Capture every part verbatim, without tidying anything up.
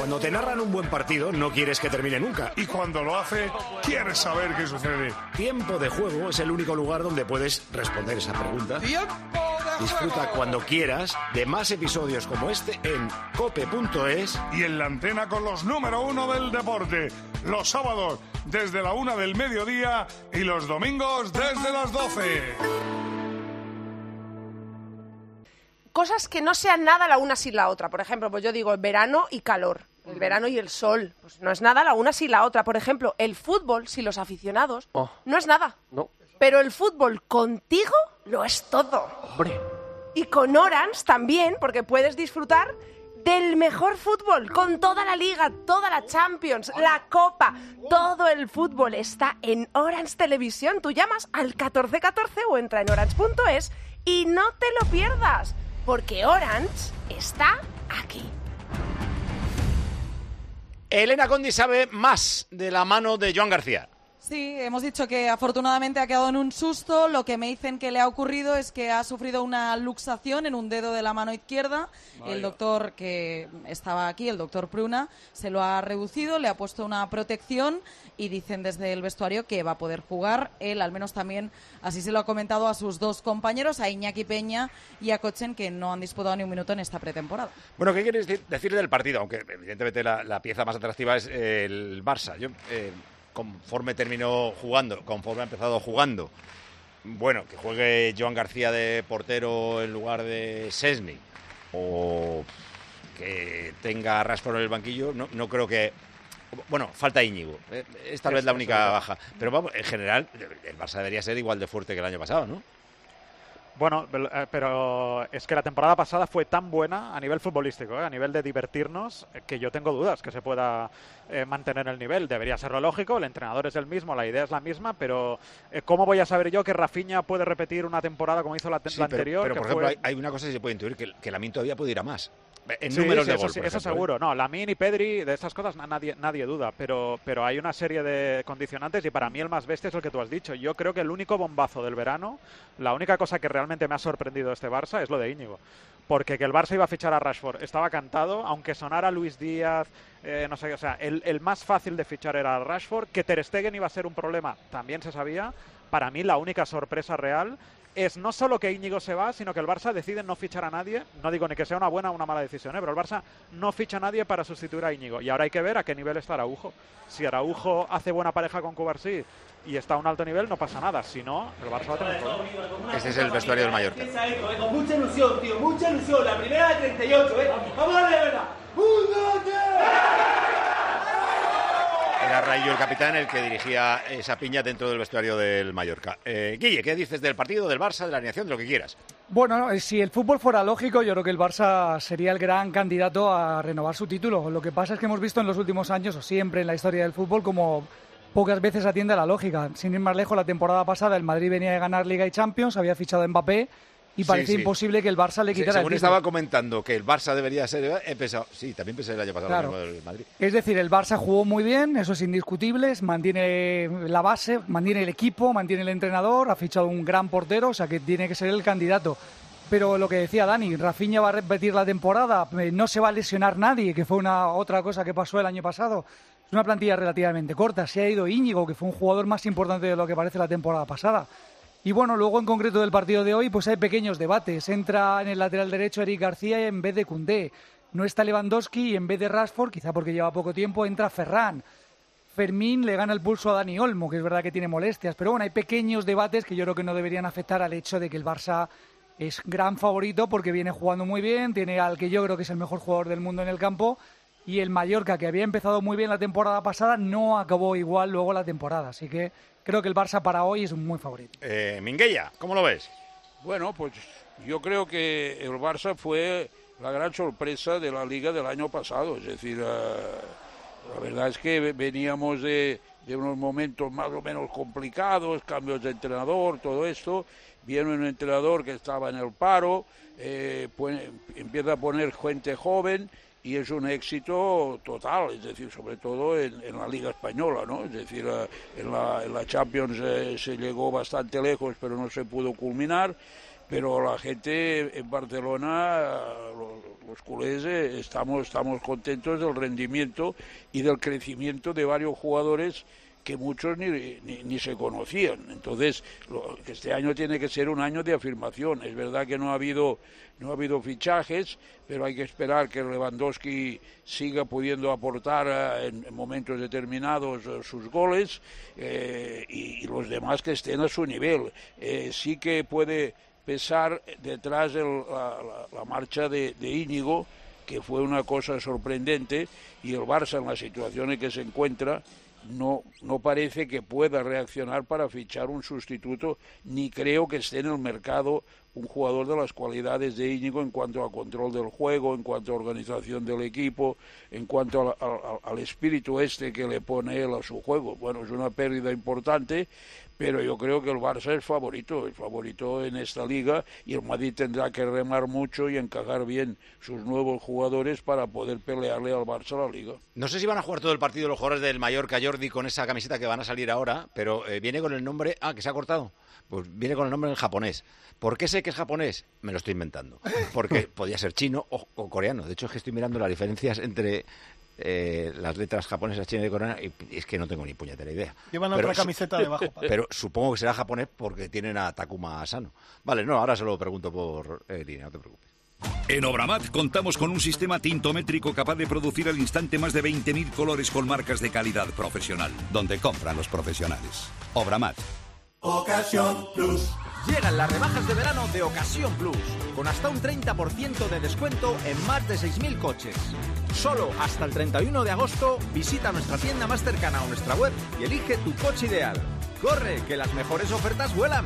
Cuando te narran un buen partido, no quieres que termine nunca. Y cuando lo hace, quieres saber qué sucede. Tiempo de Juego es el único lugar donde puedes responder esa pregunta. ¡Tiempo de Disfruta juego! cuando quieras de más episodios como este en cope punto es. Y en la antena con los número uno del deporte. Los sábados desde la una del mediodía y los domingos desde las doce. Cosas que no sean nada la una sin la otra. Por ejemplo, pues yo digo verano y calor. El verano y el sol. Pues no es nada la una sin la otra. Por ejemplo, el fútbol, sin los aficionados, Oh. no es nada. No. Pero el fútbol contigo lo es todo. Hombre. Y con Orange también, porque puedes disfrutar del mejor fútbol, con toda la Liga, toda la Champions, la Copa, todo el fútbol está en Orange Televisión. Tú llamas al catorce catorce o entra en orange punto es y no te lo pierdas, porque Orange está aquí. Elena Condi sabe más de la mano de Joan García. Sí, hemos dicho que afortunadamente ha quedado en un susto. Lo que me dicen que le ha ocurrido es que ha sufrido una luxación en un dedo de la mano izquierda. Vaya. El doctor que estaba aquí, el doctor Pruna, se lo ha reducido, le ha puesto una protección y dicen desde el vestuario que va a poder jugar. Él, al menos también, así se lo ha comentado a sus dos compañeros, a Iñaki Peña y a Kochen, que no han disputado ni un minuto en esta pretemporada. Bueno, ¿qué quieres decir, decir del partido? Aunque evidentemente la, la pieza más atractiva es eh, el Barça. Yo... Eh, conforme terminó jugando, conforme ha empezado jugando, bueno, que juegue Joan García de portero en lugar de Szczęsny o que tenga a Rashford en el banquillo, no, no creo que... Bueno, falta Íñigo, es tal vez la única baja, pero vamos, en general el Barça debería ser igual de fuerte que el año pasado, ¿no? Bueno, pero es que la temporada pasada fue tan buena a nivel futbolístico, ¿eh? A nivel de divertirnos, que yo tengo dudas que se pueda eh, mantener el nivel. Debería ser lo lógico, el entrenador es el mismo, la idea es la misma, pero eh, ¿cómo voy a saber yo que Rafinha puede repetir una temporada como hizo la, Sí, la pero, anterior? Pero, que por fue... ejemplo, hay, hay una cosa que se puede intuir, que, que Lamine todavía puede ir a más. En Sí, números sí, de eso, gol, sí, por eso ejemplo, seguro. ¿eh? No, Lamine y Pedri, de estas cosas nadie, nadie duda, pero, pero hay una serie de condicionantes y para mí el más bestia es el que tú has dicho. Yo creo que el único bombazo del verano, la única cosa que realmente me ha sorprendido de este Barça es lo de Íñigo. Porque que el Barça iba a fichar a Rashford estaba cantado, aunque sonara Luis Díaz, eh, no sé, o sea, el, el más fácil de fichar era Rashford, que Ter Stegen iba a ser un problema, también se sabía. Para mí la única sorpresa real es no solo que Íñigo se va, sino que el Barça decide no fichar a nadie. No digo ni que sea una buena o una mala decisión, ¿eh? Pero el Barça no ficha a nadie para sustituir a Íñigo. Y ahora hay que ver a qué nivel está Araujo. Si Araujo hace buena pareja con Cubarsí y está a un alto nivel, no pasa nada. Si no, el Barça va a tener problemas. Este es el vestuario del Mallorca. Con mucha ilusión, tío, mucha ilusión. La primera de treinta y ocho, ¿eh? Vamos a darle de verdad. Era Rayo el capitán el que dirigía esa piña dentro del vestuario del Mallorca. Eh, Guille, ¿qué dices del partido, del Barça, de la alineación, de lo que quieras? Bueno, si el fútbol fuera lógico, yo creo que el Barça sería el gran candidato a renovar su título. Lo que pasa es que hemos visto en los últimos años, o siempre en la historia del fútbol, como pocas veces atiende a la lógica. Sin ir más lejos, la temporada pasada el Madrid venía de ganar Liga y Champions, había fichado a Mbappé y parecía sí, sí. imposible que el Barça le quitara Según el título. estaba comentando que el Barça debería ser... He pensado, sí, también pensé el año pasado Claro. lo mismo del Madrid. Es decir, el Barça jugó muy bien, eso es indiscutible, mantiene la base, mantiene el equipo, mantiene el entrenador, ha fichado un gran portero, o sea que tiene que ser el candidato. Pero lo que decía Dani, Rafinha va a repetir la temporada, eh, no se va a lesionar nadie, que fue una otra cosa que pasó el año pasado. Es una plantilla relativamente corta, se ha ido Íñigo, que fue un jugador más importante de lo que parece la temporada pasada. Y bueno, luego en concreto del partido de hoy, pues hay pequeños debates. Entra en el lateral derecho Eric García en vez de Koundé. No está Lewandowski y en vez de Rashford, quizá porque lleva poco tiempo, entra Ferran. Fermín le gana el pulso a Dani Olmo, que es verdad que tiene molestias. Pero bueno, hay pequeños debates que yo creo que no deberían afectar al hecho de que el Barça es gran favorito porque viene jugando muy bien, tiene al que yo creo que es el mejor jugador del mundo en el campo. Y el Mallorca, que había empezado muy bien la temporada pasada, no acabó igual luego la temporada. Así que creo que el Barça para hoy es un muy favorito. Eh, Minguella, ¿cómo lo ves? Bueno, pues yo creo que el Barça fue la gran sorpresa de la Liga del año pasado. Es decir, uh, la verdad es que veníamos de, de unos momentos más o menos complicados, cambios de entrenador, todo esto. Viene un entrenador que estaba en el paro, eh, pone, empieza a poner gente joven y es un éxito total, es decir, sobre todo en, en la Liga Española, ¿no? Es decir, en la, en la Champions eh, se llegó bastante lejos, pero no se pudo culminar. pero la gente en Barcelona, los, los culés, eh, estamos, estamos contentos del rendimiento y del crecimiento de varios jugadores que muchos ni, ni, ni se conocían. Entonces, lo, este año tiene que ser un año de afirmación. Es verdad que no ha habido no ha habido fichajes, pero hay que esperar que Lewandowski siga pudiendo aportar uh, en, en momentos determinados uh, sus goles eh, y, y los demás que estén a su nivel. Eh, sí que puede pesar detrás de la, la, la marcha de, de Íñigo, que fue una cosa sorprendente, y el Barça en la situación en que se encuentra no, no parece que pueda reaccionar para fichar un sustituto, ni creo que esté en el mercado un jugador de las cualidades de Íñigo en cuanto a control del juego, en cuanto a organización del equipo, en cuanto a, a, al espíritu este que le pone él a su juego. Bueno, es una pérdida importante, pero yo creo que el Barça es favorito, es favorito en esta liga, y el Madrid tendrá que remar mucho y encajar bien sus nuevos jugadores para poder pelearle al Barça la liga. No sé si van a jugar todo el partido los jugadores del Mallorca, Jordi, con esa camiseta que van a salir ahora, pero eh, viene con el nombre... Ah, que se ha cortado. Pues viene con el nombre en japonés. ¿Por qué sé que es japonés? Me lo estoy inventando. Porque podía ser chino o, o coreano. De hecho, es que estoy mirando las diferencias entre eh, las letras japonesas, chinas y coreanas, y es que no tengo ni puñetera idea. Llevan pero otra camiseta su- debajo. Padre. Pero supongo que será japonés porque tienen a Takuma Asano. Vale, no, ahora se lo pregunto por eh, línea, no te preocupes. En Obramat contamos con un sistema tintométrico capaz de producir al instante más de veinte mil colores con marcas de calidad profesional, donde compran los profesionales. Obramat. Ocasión Plus. Llegan las rebajas de verano de Ocasión Plus, con hasta un treinta por ciento de descuento en más de seis mil coches. Solo hasta el treinta y uno de agosto visita nuestra tienda más cercana o nuestra web y elige tu coche ideal. ¡Corre, que las mejores ofertas vuelan!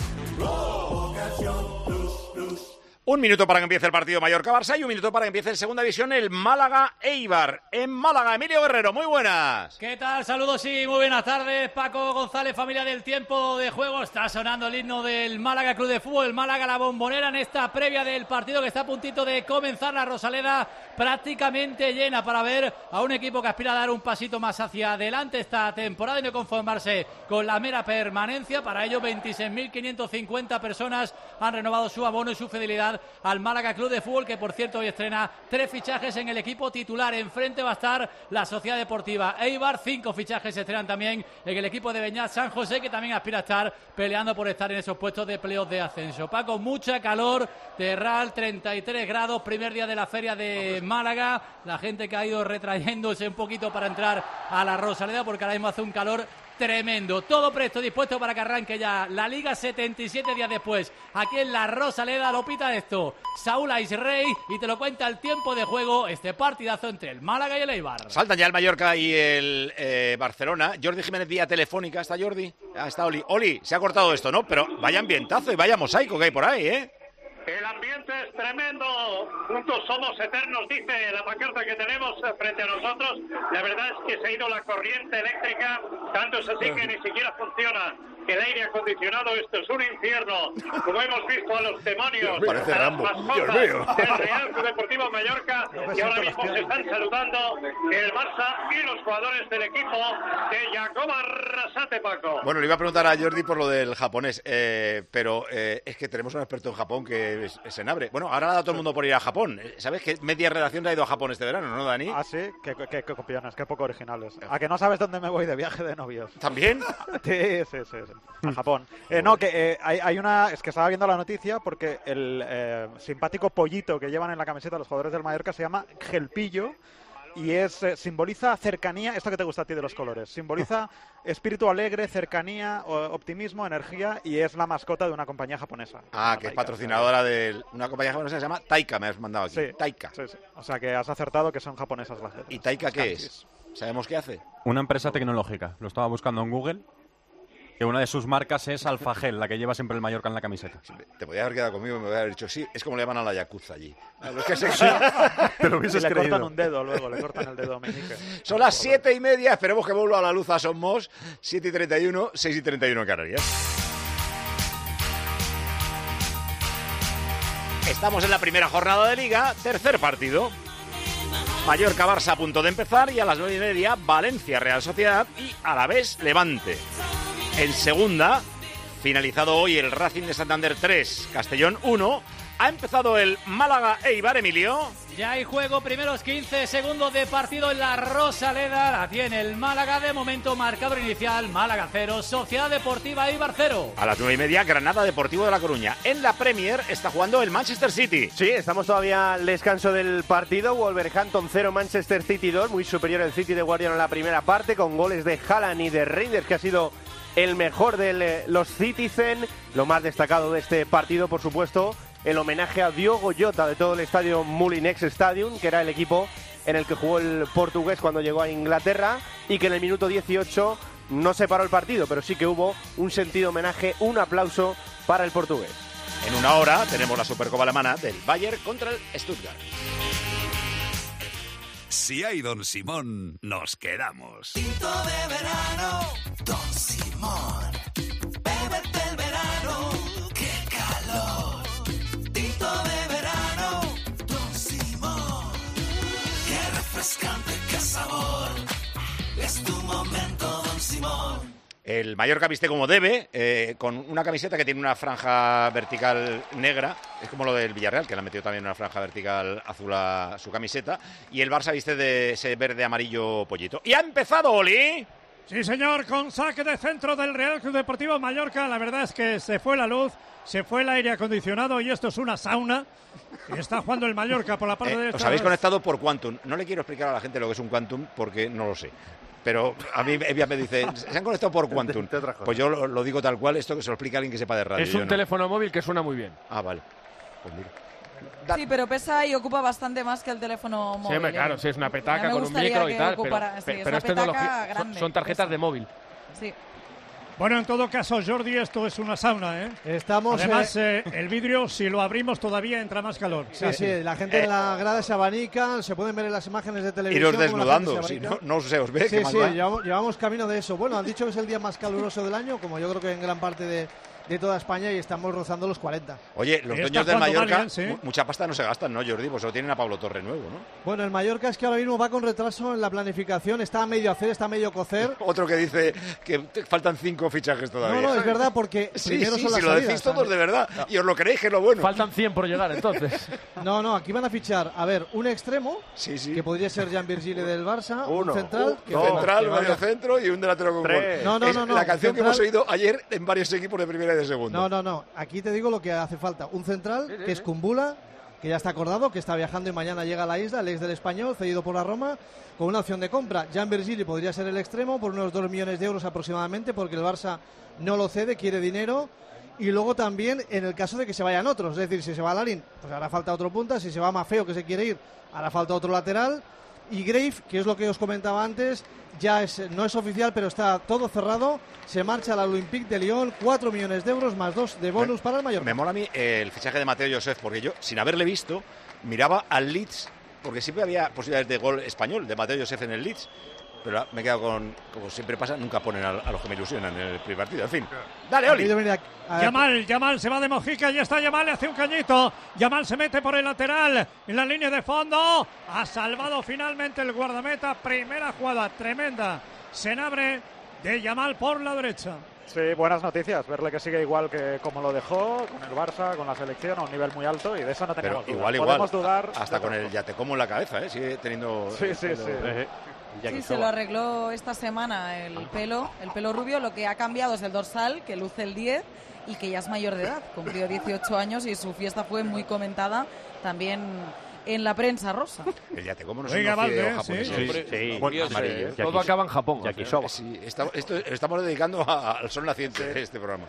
Ocasión Plus, Plus. Un minuto para que empiece el partido Mallorca-Barça y un minuto para que empiece en segunda división el Málaga-Eibar. En Málaga, Emilio Guerrero, muy buenas. ¿Qué tal? Saludos y muy buenas tardes. Paco González, familia del tiempo de juego. Está sonando el himno del Málaga Club de Fútbol. Málaga La Bombonera en esta previa del partido que está a puntito de comenzar. La Rosaleda prácticamente llena para ver a un equipo que aspira a dar un pasito más hacia adelante esta temporada y no conformarse con la mera permanencia. Para ello, veintiséis mil quinientas cincuenta personas han renovado su abono y su fidelidad al Málaga Club de Fútbol, que por cierto hoy estrena tres fichajes en el equipo titular. Enfrente va a estar la Sociedad Deportiva Eibar. Cinco fichajes se estrenan también en el equipo de Beñat San José, que también aspira a estar peleando por estar en esos puestos de playoff de ascenso. Paco, mucha calor, Terral, treinta y tres grados, primer día de la feria de Málaga. La gente que ha ido retrayéndose un poquito para entrar a la Rosaleda, porque ahora mismo hace un calor tremendo. Todo presto, dispuesto para que arranque ya la Liga. Setenta y siete días después, aquí en la Rosaleda. Lo pita esto Saúl Aisrey y te lo cuenta el tiempo de juego. Este partidazo entre el Málaga y el Eibar. Saltan ya el Mallorca y el eh, Barcelona. Jordi Jiménez vía telefónica. ¿Está Jordi? Ah, está Oli. Oli, se ha cortado esto, ¿no? Pero vaya ambientazo y vaya mosaico que hay por ahí, ¿eh? El ambiente es tremendo, juntos somos eternos, dice la pancarta que tenemos frente a nosotros. La verdad es que se ha ido la corriente eléctrica, tanto es así que ni siquiera funciona el aire acondicionado. Esto es un infierno, como hemos visto a los demonios, Parece a las Rambo. mascotas del Real Club Deportivo Mallorca, que ahora mismo se están saludando el Barça y los jugadores del equipo de Jacob Arrasate, Paco. Bueno, le iba a preguntar a Jordi por lo del japonés, eh, pero eh, es que tenemos un experto en Japón que es, es Senabre. Bueno, ahora ha dado todo el mundo por ir a Japón. ¿Sabes que media redacción ha ido a Japón este verano, no, Dani? Ah, sí, qué, qué, qué copiones, qué poco originales. ¿A que no sabes dónde me voy de viaje de novios? ¿También? Sí, sí, sí, sí. A Japón. Eh, no, que eh, hay, hay una... Es que estaba viendo la noticia porque el eh, simpático pollito que llevan en la camiseta los jugadores del Mallorca se llama Gelpillo. Y es eh, simboliza cercanía, esto que te gusta a ti de los colores, simboliza espíritu alegre, cercanía, o, optimismo, energía, y es la mascota de una compañía japonesa. Ah, que es patrocinadora de una compañía japonesa que se llama Taika, me has mandado aquí. Sí, Taika. Sí, sí. O sea que has acertado que son japonesas las letras. ¿Y Taika qué es? ¿Sabemos qué hace? Una empresa tecnológica, lo estaba buscando en Google. Que una de sus marcas es Alfagel, la que lleva siempre el Mallorca en la camiseta. Te podías haber quedado conmigo y me hubiera haber dicho, sí, es como le llaman a la Yakuza allí. Es que sí, te lo hubieses creído. Le cortan un dedo luego, le cortan el dedo meñique. Son las siete y media, esperemos que vuelva a la luz a Somos. siete y treinta y uno, seis y treinta y uno en Canarias. Estamos en la primera jornada de Liga, tercer partido. Mallorca-Barça a punto de empezar y a las nueve y media Valencia-Real Sociedad y Alavés-Levante. En segunda, finalizado hoy el Racing de Santander tres, Castellón uno. Ha empezado el Málaga Eibar, Emilio. Ya hay juego, primeros quince segundos de partido en la Rosaleda. La tiene el Málaga, de momento marcador inicial, Málaga cero, Sociedad Deportiva Eibar cero. A las nueve y media, Granada Deportivo de La Coruña. En la Premier está jugando el Manchester City. Sí, estamos todavía al descanso del partido. Wolverhampton cero, Manchester City dos. Muy superior el City de Guardiola en la primera parte, con goles de Haaland y de Reinders, que ha sido el mejor de los Citizen. Lo más destacado de este partido, por supuesto, el homenaje a Diogo Jota de todo el estadio Molinex Stadium, que era el equipo en el que jugó el portugués cuando llegó a Inglaterra, y que en el minuto dieciocho no se paró el partido, pero sí que hubo un sentido homenaje, un aplauso para el portugués. En una hora tenemos la Supercopa alemana del Bayern contra el Stuttgart. Si hay Don Simón, nos quedamos. Tinto de verano, Don Simón. Bébete el verano, qué calor. Tinto de verano, Don Simón. Qué refrescante, qué sabor. Es tu momento, Don Simón. El Mallorca viste como debe, eh, con una camiseta que tiene una franja vertical negra. Es como lo del Villarreal, que le ha metido también una franja vertical azul a su camiseta. Y el Barça viste de ese verde amarillo pollito. ¡Y ha empezado, Oli! Sí, señor, con saque de centro del Real Club Deportivo Mallorca. La verdad es que se fue la luz, se fue el aire acondicionado y esto es una sauna. Está jugando el Mallorca por la parte eh, derecha. Os habéis conectado por Quantum. No le quiero explicar a la gente lo que es un Quantum porque no lo sé. Pero a mí Evia me dice, se han conectado por Quantum. Pues yo lo, lo digo tal cual, esto que se lo explica a alguien que sepa de radio. Es un no. teléfono móvil que suena muy bien. Ah, vale. Pues mira. Da. Sí, pero pesa y ocupa bastante más que el teléfono móvil. Sí, claro, sí, es una petaca con un micro y tal, ocupara, pero, sí, pero, es, pero es tecnología, son, son tarjetas pesa. de móvil. Sí. Bueno, en todo caso, Jordi, esto es una sauna, ¿eh? Estamos... Además, eh... Eh, el vidrio, si lo abrimos, todavía entra más calor. Sí, sí, la gente eh... en la grada se abanica, se pueden ver en las imágenes de televisión. Iros desnudando, si no, no se os ve. Sí, sí, llevamos, llevamos camino de eso. Bueno, han dicho que es el día más caluroso del año, como yo creo que en gran parte de, de toda España, y estamos rozando los cuarenta. Oye, los dueños del Mallorca, Valiant, ¿sí? mucha pasta no se gastan, ¿no, Jordi? Pues lo tienen a Pablo Torre nuevo, ¿no? Bueno, el Mallorca es que ahora mismo va con retraso en la planificación, está a medio hacer, está a medio cocer. Otro que dice que te faltan cinco fichajes todavía. No, no, es verdad, porque sí, primero sí, son si las lo salidas, decís todos ¿sabes? de verdad, no. y os lo creéis que es lo bueno. Faltan cien por llegar, entonces. No, no, aquí van a fichar, a ver, un extremo, sí, sí. que podría ser Jan Virgili del Barça, Uno, un central, un que central, medio vaya... centro y un delantero con gol. No, no, no, no. La canción central... que hemos oído ayer en varios equipos de primera y de segunda. No, no, no. Aquí te digo lo que hace falta. Un central, sí, sí, que es Kumbula, que ya está acordado, que está viajando y mañana llega a la isla, el ex del Español, cedido por la Roma, con una opción de compra. Jan Virgili podría ser el extremo por unos dos millones de euros aproximadamente, porque el Barça no lo cede, quiere dinero. Y luego también en el caso de que se vayan otros, es decir, si se va Larin, pues hará falta otro punta, si se va Maffeo, que se quiere ir, hará falta otro lateral. Y Grave, que es lo que os comentaba antes, ya es, no es oficial, pero está todo cerrado. Se marcha al Olympique de Lyon, cuatro millones de euros más dos de bonus para el Mallorca. Me mola a mí el fichaje de Mateo Joseph, porque yo, sin haberle visto, miraba al Leeds, porque siempre había posibilidades de gol español de Mateo Joseph en el Leeds. Pero me he quedado con, como siempre pasa, nunca ponen a, a los que me ilusionan en el primer partido. En fin, dale, Oli. Yamal, Yamal se va de mojica, ya está Yamal, le hace un cañito. Yamal se mete por el lateral, en la línea de fondo. Ha salvado finalmente el guardameta. Primera jugada tremenda. Senabre de Yamal por la derecha. Sí, buenas noticias, verle que sigue igual que como lo dejó, con el Barça, con la selección, a un nivel muy alto, y de eso no teníamos Pero duda. igual, Podemos igual, dudar hasta con el ya te como en la cabeza, ¿eh? Sigue teniendo... Sí, sí, sí. Eh, Sí, se lo arregló esta semana el pelo, el pelo rubio. Lo que ha cambiado es el dorsal, que luce el diez y que ya es mayor de edad. Cumplió dieciocho años y su fiesta fue muy comentada también en la prensa rosa. El ya te como no es un japonés. Sí, sí, sí. sí. Bueno, amarillo. Sí. Todo acaba en Japón. Yakisoba. Sí, está, esto, estamos dedicando a, al sol naciente este programa.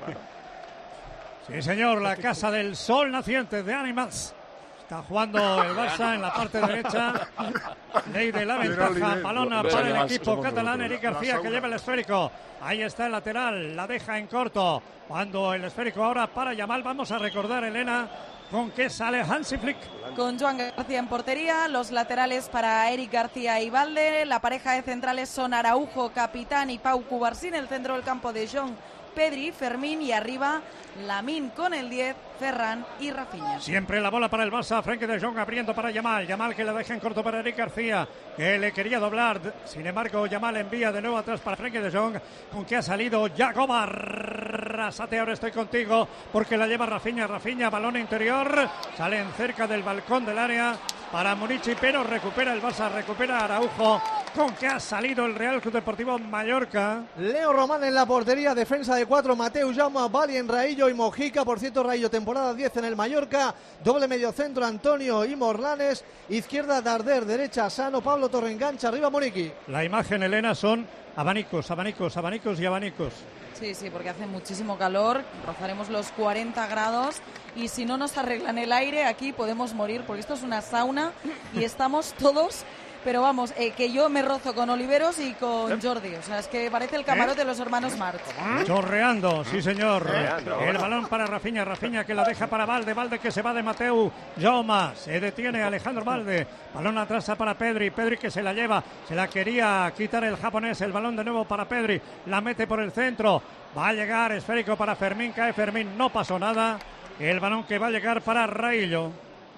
Sí, señor, la casa del sol naciente de Animals. Está jugando el Barça en la parte derecha. Ley de la ventaja. Balona para el equipo catalán. Eric García, que lleva el esférico. Ahí está el lateral. La deja en corto. Cuando el esférico ahora para Yamal. Vamos a recordar, Elena, con qué sale Hansi Flick. Con Joan García en portería. Los laterales para Eric García y Valde. La pareja de centrales son Araujo, Capitán, y Pau Cubarsí. El centro del campo de John, Pedri, Fermín, y arriba Lamine con el diez, Ferran y Rafinha. Siempre la bola para el Barça, Frenkie de Jong abriendo para Yamal, Yamal que la deja en corto para Eric García, que le quería doblar, sin embargo Yamal envía de nuevo atrás para Frenkie de Jong, con que ha salido Jacob Arrasate, ahora estoy contigo, porque la lleva Rafinha, Rafinha, balón interior, salen cerca del balcón del área para Murici, pero recupera el Barça, recupera Araujo, con que ha salido el Real Club Deportivo Mallorca. Leo Román en la portería, defensa de cuatro, Mateu Jaume, Valien, Raillo y Mojica. Por cierto, Raillo temporada diez en el Mallorca, doble medio centro Antonio y Morlanes, izquierda Darder, derecha Sano, Pablo Torre engancha, arriba Muriqui. La imagen, Elena, son abanicos, abanicos, abanicos y abanicos. Sí, sí, porque hace muchísimo calor, rozaremos los cuarenta grados y si no nos arreglan el aire aquí podemos morir, porque esto es una sauna y estamos todos, pero vamos, eh, que yo me rozo con Oliveros y con Jordi, o sea, es que parece el camarote de los hermanos March. Chorreando, sí señor. Chorreando. El balón para Rafinha, Rafinha que la deja para Valde, Valde que se va de Mateu Jaume, se detiene Alejandro Valde, balón atrás para Pedri, Pedri que se la lleva, se la quería quitar el japonés, el balón de nuevo para Pedri, la mete por el centro, va a llegar esférico para Fermín, cae Fermín, no pasó nada, el balón que va a llegar para Raillo.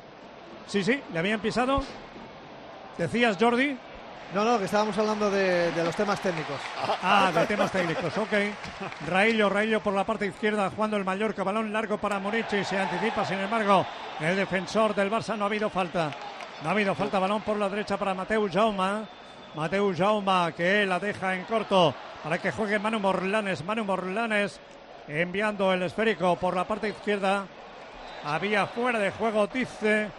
Sí, sí, le habían pisado. ¿Decías, Jordi? No, no, que estábamos hablando de, de los temas técnicos. Ah, de temas técnicos, ok. Raillo, Raillo por la parte izquierda, jugando el Mallorca, balón largo para Murici, se anticipa, sin embargo, el defensor del Barça, no ha habido falta. No ha habido falta, balón por la derecha para Mateu Jaume. Mateu Jaume que la deja en corto para que juegue Manu Morlanes. Manu Morlanes enviando el esférico por la parte izquierda. Había fuera de juego, dice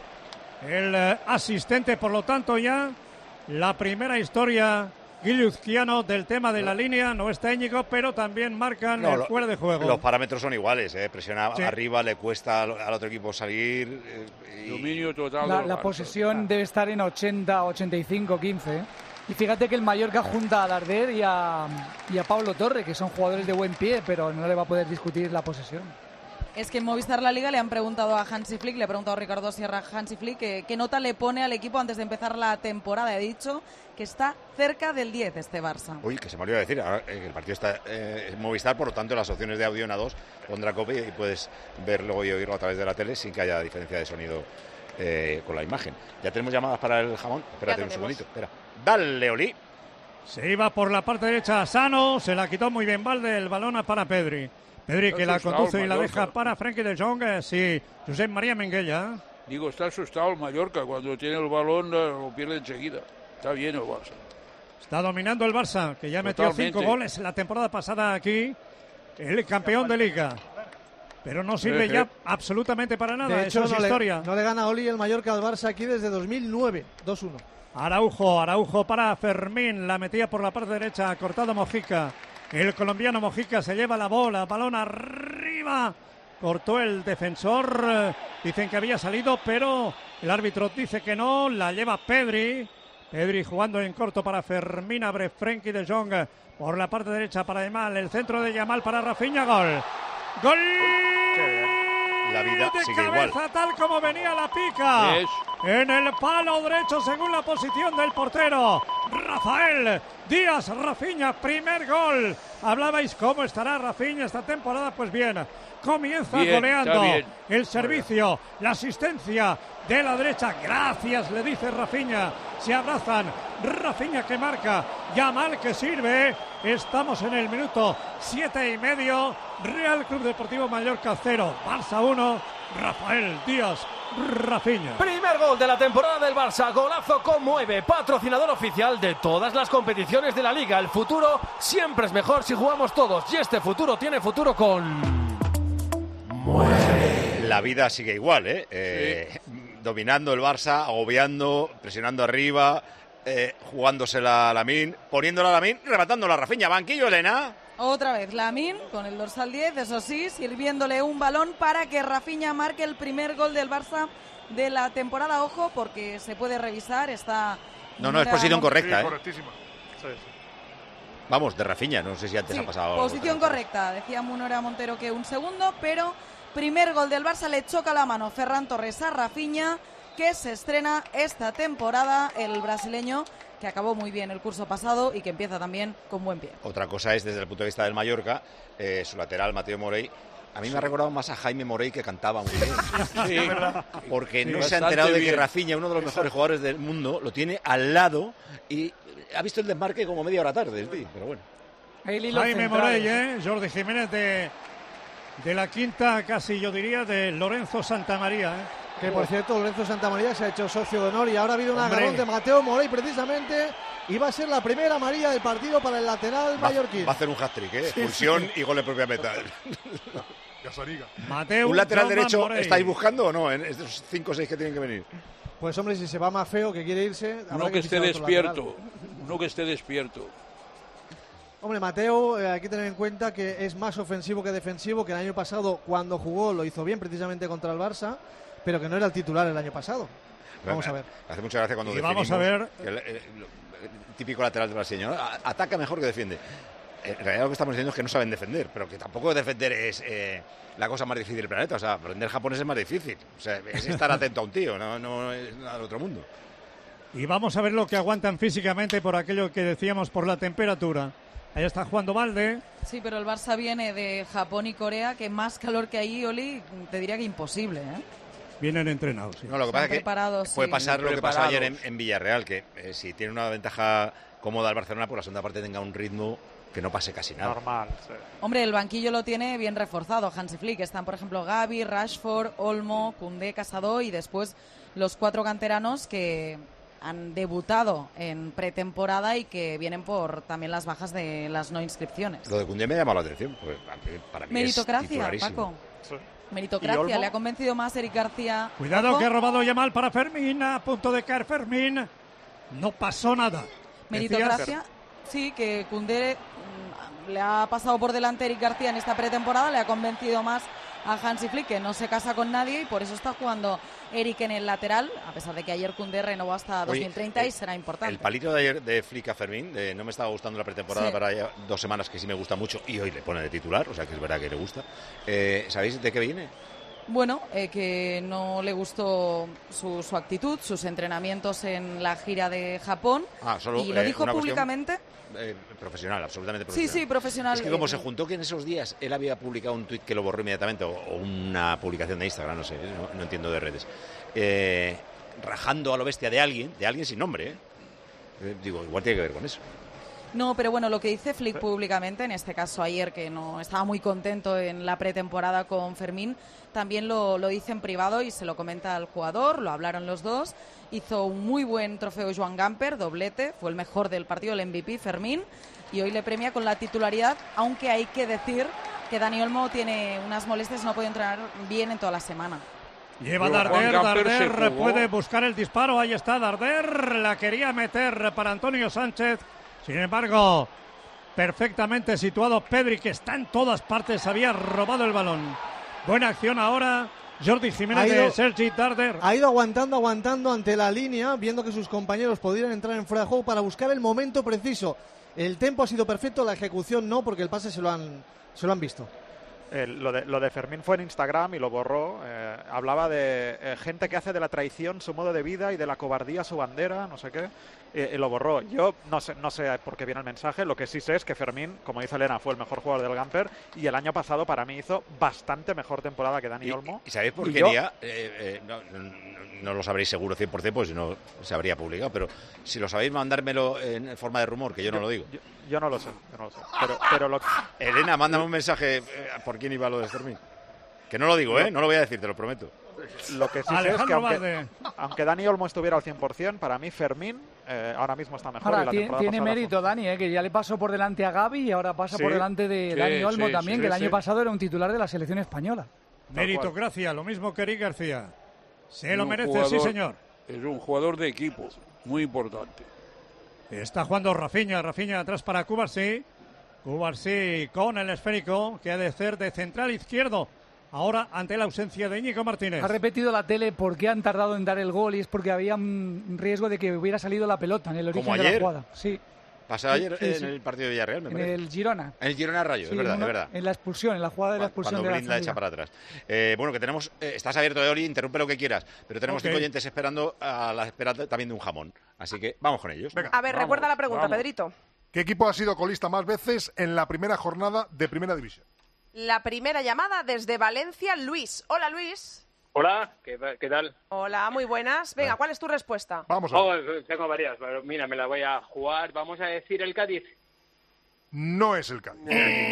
el eh, asistente, por lo tanto ya la primera historia guilluzquiano del tema de la línea. No está Íñigo, pero también marcan No, el lo- fuera de juego. Los parámetros son iguales, ¿eh? Presiona Sí. arriba, le cuesta al, al otro equipo salir. eh, y- Dominio total. La, del la Barça. posesión debe estar en ochenta, ochenta y cinco, quince. Y fíjate que el Mallorca junta a Darder y a, y a Pablo Torre, que son jugadores de buen pie, pero no le va a poder discutir la posesión. Es que en Movistar La Liga le han preguntado a Hansi Flick, le ha preguntado a Ricardo Sierra a Hansi Flick que, qué nota le pone al equipo antes de empezar la temporada. He dicho que está cerca del diez este Barça. Uy, que se me olvidó decir, ahora, eh, el partido está eh, en Movistar, por lo tanto las opciones de audio en A dos pondrá Cope y puedes verlo y oírlo a través de la tele sin que haya diferencia de sonido eh, con la imagen. Ya tenemos llamadas para el jamón. Espérate un segundito. Espera. Dale, Oli. Se iba por la parte derecha Sano, se la quitó muy bien Valde, el balón para Pedri. Pedri que Está la asustado conduce el y la Mallorca. deja para Frenkie de Jong. eh, Sí, Josep María Menguella. Digo, está asustado el Mallorca. Cuando tiene el balón eh, lo pierde enseguida. Está bien el Barça. Está dominando el Barça, que ya metió Totalmente. cinco goles la temporada pasada aquí, el campeón de Liga. Pero no sirve Eh, ya eh. absolutamente para nada, De hecho, eso es no le, historia. no le gana Oli el Mallorca al Barça aquí desde dos mil nueve, dos uno. Araujo, Araujo para Fermín, la metía por la parte derecha, cortado Mojica. El colombiano Mojica se lleva la bola, balón arriba. Cortó el defensor, eh, dicen que había salido, pero el árbitro dice que no, la lleva Pedri. Pedri jugando en corto para Fermín, abre Frenkie de Jong por la parte derecha para Yamal, el centro de Yamal para Rafinha, gol. ¡Gol! La vida De sigue cabeza, igual. tal como venía la pica. Es. En el palo derecho, según la posición del portero. Rafael Díaz, Rafinha, primer gol. Hablabais cómo estará Rafinha esta temporada. Pues bien, comienza Bien, goleando. está bien. El servicio, la asistencia de la derecha. Gracias, le dice Rafinha. Se abrazan. Rafinha que marca. Yamal que sirve. Estamos en el minuto siete y medio. Real Club Deportivo Mallorca cero. Barça uno. Rafael Díaz, Rafinha. Primer gol de la temporada del Barça, golazo conmueve, patrocinador oficial de todas las competiciones de la Liga. El futuro siempre es mejor si jugamos todos y este futuro tiene futuro con... La vida sigue igual, ¿eh? Eh, Dominando el Barça, agobiando, presionando arriba, eh, jugándosela a Lamine, poniéndola a Lamine, rematándola a Rafinha. Banquillo, Elena. Otra vez Lamine con el dorsal diez, eso sí, sirviéndole un balón para que Rafinha marque el primer gol del Barça de la temporada. Ojo, porque se puede revisar, está... No, no, es posición correcta, ¿eh? Correctísima. Vamos, de Rafinha, no sé si antes Sí, ha pasado algo. posición correcta, decía Munera Montero que un segundo, pero primer gol del Barça, le choca la mano Ferran Torres a Rafinha, que se estrena esta temporada, el brasileño, que acabó muy bien el curso pasado y que empieza también con buen pie. Otra cosa es, desde el punto de vista del Mallorca, eh, su lateral, Mateo Morey. A mí me ha recordado más a Jaime Morey, que cantaba muy bien. Sí. Porque Sí, no se ha bastante enterado de que bien. Rafinha, uno de los mejores jugadores del mundo, lo tiene al lado y ha visto el desmarque como media hora tarde, el tío, pero bueno. Jaime Morey, ¿eh? Jordi Jiménez de de la quinta, casi yo diría, de Lorenzo Santamaría. ¿eh? Que por cierto, Lorenzo Santamaría se ha hecho socio de honor y ahora ha habido un Hombre. agarrón de Mateo Morey precisamente. Y va a ser la primera amarilla del partido para el lateral Va, mallorquín. va a hacer un hat-trick, ¿eh? Sí, Expulsión sí. y gol de propia meta. Mateo ¿Un lateral Jovan derecho Morey. estáis buscando o no en estos cinco o seis que tienen que venir? Pues hombre, si se va más feo que quiere irse... habrá Uno que esté fichar otro despierto. lateral. Uno que esté despierto. Hombre, Mateo, eh, hay que tener en cuenta que es más ofensivo que defensivo, que el año pasado cuando jugó lo hizo bien precisamente contra el Barça, pero que no era el titular el año pasado. Vamos a ver. Hace mucha gracia cuando Y vamos a definimos ver. que el, el- el típico lateral brasileño, ¿no? A- ataca mejor que defiende. En realidad lo que estamos diciendo es que no saben defender, pero que tampoco defender es eh, la cosa más difícil del planeta. O sea, aprender japonés es más difícil. O sea, es estar atento a un tío, no, no es nada del otro mundo. Y vamos a ver lo que aguantan físicamente por aquello que decíamos por la temperatura. Ahí está jugando Valde. Sí, pero el Barça viene de Japón y Corea, que más calor que ahí, Oli, te diría que imposible, ¿eh? Vienen entrenados. Sí. No, lo que pasa es que preparados, puede sí. pasar lo que pasó Preparados. ayer en, en Villarreal, que eh, si tiene una ventaja cómoda el Barcelona, por la segunda parte tenga un ritmo que no pase casi nada. Normal, sí. Hombre, el banquillo lo tiene bien reforzado Hansi Flick. Están, por ejemplo, Gavi, Rashford, Olmo, Koundé, Casado y después los cuatro canteranos que han debutado en pretemporada y que vienen por también las bajas de las no inscripciones. Lo de Koundé me ha llamado la atención, porque a mí- para mí es Meritocracia, titularísimo. Paco. ¿Y Meritocracia. Olmo? Le ha convencido más Eric García. Cuidado Paco. que ha robado Yamal para Fermín, a punto de caer Fermín. No pasó nada. Meritocracia, sí, que Koundé mm, le ha pasado por delante Eric García en esta pretemporada, le ha convencido más a Hansi Flick, que no se casa con nadie y por eso está jugando Eric en el lateral, a pesar de que ayer Koundé renovó hasta dos mil treinta Oye, y será importante. El palito de ayer de Flick a Fermín, de no me estaba gustando la pretemporada Sí. para ya dos semanas, que sí me gusta mucho, y hoy le pone de titular, o sea que es verdad que le gusta. Eh, ¿Sabéis de qué viene? Bueno, eh, que no le gustó su, su actitud, sus entrenamientos en la gira de Japón Ah, solo, y lo eh, dijo una cuestión, públicamente. eh, profesional, absolutamente Sí, profesional. sí, profesional. Es que como eh, se juntó que en esos días él había publicado un tuit que lo borró inmediatamente, o, o una publicación de Instagram, no sé, no, no entiendo de redes, eh, rajando a lo bestia de alguien, de alguien sin nombre, ¿eh? Eh, digo, igual tiene que ver con eso. No, pero bueno, lo que dice Flick públicamente, en este caso ayer, que no estaba muy contento en la pretemporada con Fermín, también lo, lo dice en privado y se lo comenta al jugador, lo hablaron los dos. Hizo un muy buen trofeo Joan Gamper, doblete, fue el mejor del partido, el M V P, Fermín, y hoy le premia con la titularidad, aunque hay que decir que Dani Olmo tiene unas molestias, no puede entrenar bien en toda la semana. Lleva Pero Darder, Juan Gamper se Darder jugó. puede buscar el disparo, ahí está Darder, la quería meter para Antonio Sánchez, sin embargo, perfectamente situado Pedri, que está en todas partes, había robado el balón. Buena acción ahora, Jordi Jiménez Ha ido- de Sergi Darder. Ha ido aguantando, aguantando ante la línea, viendo que sus compañeros podrían entrar en fuera de juego para buscar el momento preciso. El tempo ha sido perfecto, la ejecución no, porque el pase se lo han, se lo han visto. El- lo, de, lo de Fermín fue en Instagram y lo borró. Eh, hablaba de eh, gente que hace de la traición su modo de vida y de la cobardía su bandera, no sé qué. eh, y lo borró. Yo no sé, no sé por qué viene el mensaje. Lo que sí sé es que Fermín, como dice Elena, fue el mejor jugador del Gamper y el año pasado para mí hizo bastante mejor temporada que Dani ¿Y, Olmo. y sabéis por Y qué yo- día? Eh, eh, no, no- no lo sabréis seguro cien por ciento, pues si no se habría publicado, pero si lo sabéis, mandármelo en forma de rumor, que yo no lo digo. Yo, yo no lo sé, yo no lo sé. Pero, pero lo, Elena, mándame un mensaje eh, por quién iba lo de Fermín. Que no lo digo, ¿eh? No lo voy a decir, te lo prometo. Lo que sí sé es que Alejandro aunque, Valde. aunque Dani Olmo estuviera al cien por ciento, para mí Fermín eh, ahora mismo está mejor. y Ahora, la tiene, temporada tiene pasada mérito Dani, eh, que ya le pasó por delante a Gavi y ahora pasa Sí. por delante de Sí, Dani Olmo sí, también, sí, que el sí. año pasado era un titular de la selección española. Meritocracia, lo mismo que Eric García. Se Es lo un merece, jugador- sí señor. Es un jugador de equipo, muy importante. Está jugando Rafinha, Rafinha atrás para Cubarsí. Cubarsí con el esférico, que ha de ser de central izquierdo. Ahora ante la ausencia de Íñigo Martínez. Ha repetido la tele por qué han tardado en dar el gol y es porque había un riesgo de que hubiera salido la pelota en el origen Como de la ayer. jugada. Sí, Pasó ayer Sí, en sí. el partido de Villarreal, me en parece. el Girona. En el Girona Rayo, Sí, es verdad, uno- es verdad. En la expulsión, en la jugada de la expulsión Cuando de la Blinda echa salida. para atrás. Eh, bueno, que tenemos... eh, estás abierto de Oli, interrumpe lo que quieras, pero tenemos Ok. cinco oyentes esperando a la espera también de un jamón. Así que vamos con ellos. Venga. A ver, recuerda la pregunta, vamos. Pedrito. ¿Qué equipo ha sido colista más veces en la primera jornada de Primera División? La primera llamada desde Valencia, Luis. Hola, Luis. Hola, ¿qué, qué tal? Hola, muy buenas. Venga, ¿cuál es tu respuesta? Vamos Oh, tengo varias, pero mira, me la voy a jugar. Vamos a decir el Cádiz. No es el Cádiz.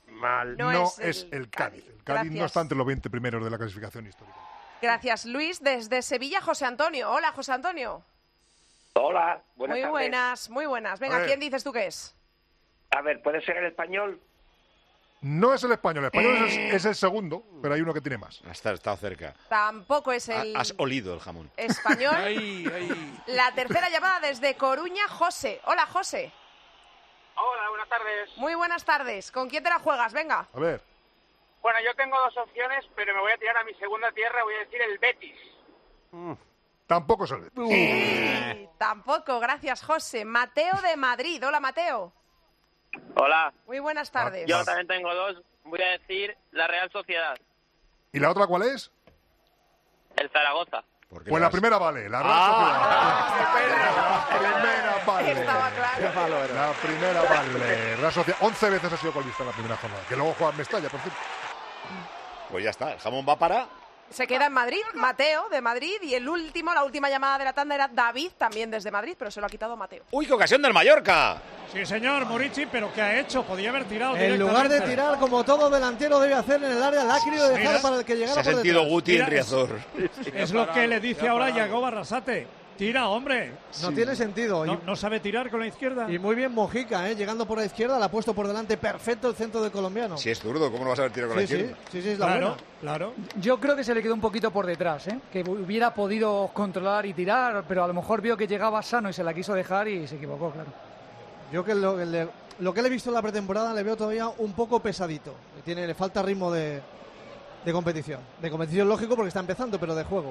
Mal. No, No es, es el, el Cádiz. El Cádiz Gracias. no está entre los veinte primeros de la clasificación histórica. Gracias, Luis. Desde Sevilla, José Antonio. Hola, José Antonio. Hola, buenas muy tardes. buenas, muy buenas. Venga, A ver. ¿quién dices tú que es? A ver, ¿puede ser el español? No es el español, el español es, el, es el segundo, pero hay uno que tiene más. Has estado cerca. Tampoco es el Has olido el jamón. español. Ahí, ahí. La tercera llamada desde Coruña, José. Hola, José. Hola, buenas tardes. Muy buenas tardes. ¿Con quién te la juegas? Venga. A ver. Bueno, yo tengo dos opciones, pero me voy a tirar a mi segunda tierra, voy a decir el Betis. Tampoco es el Betis. Sí, tampoco, gracias, José. Mateo de Madrid. Hola, Mateo. Hola, Muy buenas tardes. yo también tengo dos. Voy a decir la Real Sociedad, ¿Y la otra cuál es? el Zaragoza. Pues la primera vale, la Real Ah. Sociedad. La primera vale. Estaba claro. La primera vale. Real Sociedad. once veces ha sido colista en la primera jornada. Que luego juega en Mestalla, por cierto. Pues ya está, el jamón va para... Se queda en Madrid, Mateo de Madrid. Y el último, la última llamada de la tanda era David, también desde Madrid, pero se lo ha quitado Mateo. ¡Uy, qué ocasión del Mallorca! Sí, señor, Murici, pero ¿qué ha hecho? Podía haber tirado En lugar de directamente. tirar, como todo delantero debe hacer en el área, la ha querido dejar Mira, para el que llegara Se ha por sentido detrás. Guti en Mira, Riazor. Es lo que le dice ahora Yagoba Arrasate. Tira, hombre. No tiene sentido. No, Y- no sabe tirar con la izquierda. Y muy bien Mojica, ¿eh? Llegando por la izquierda, la ha puesto por delante perfecto el centro del colombiano. Si es zurdo, ¿cómo no vas a ver tiro con Sí, la sí, izquierda? sí, sí, es la Claro, buena. claro. Yo creo que se le quedó un poquito por detrás, ¿eh? Que hubiera podido controlar y tirar, pero a lo mejor vio que llegaba sano y se la quiso dejar y se equivocó, claro. Yo que lo, le- lo que le he visto en la pretemporada le veo todavía un poco pesadito. Tiene, le falta ritmo de, de competición. De competición lógico porque está empezando, pero de juego.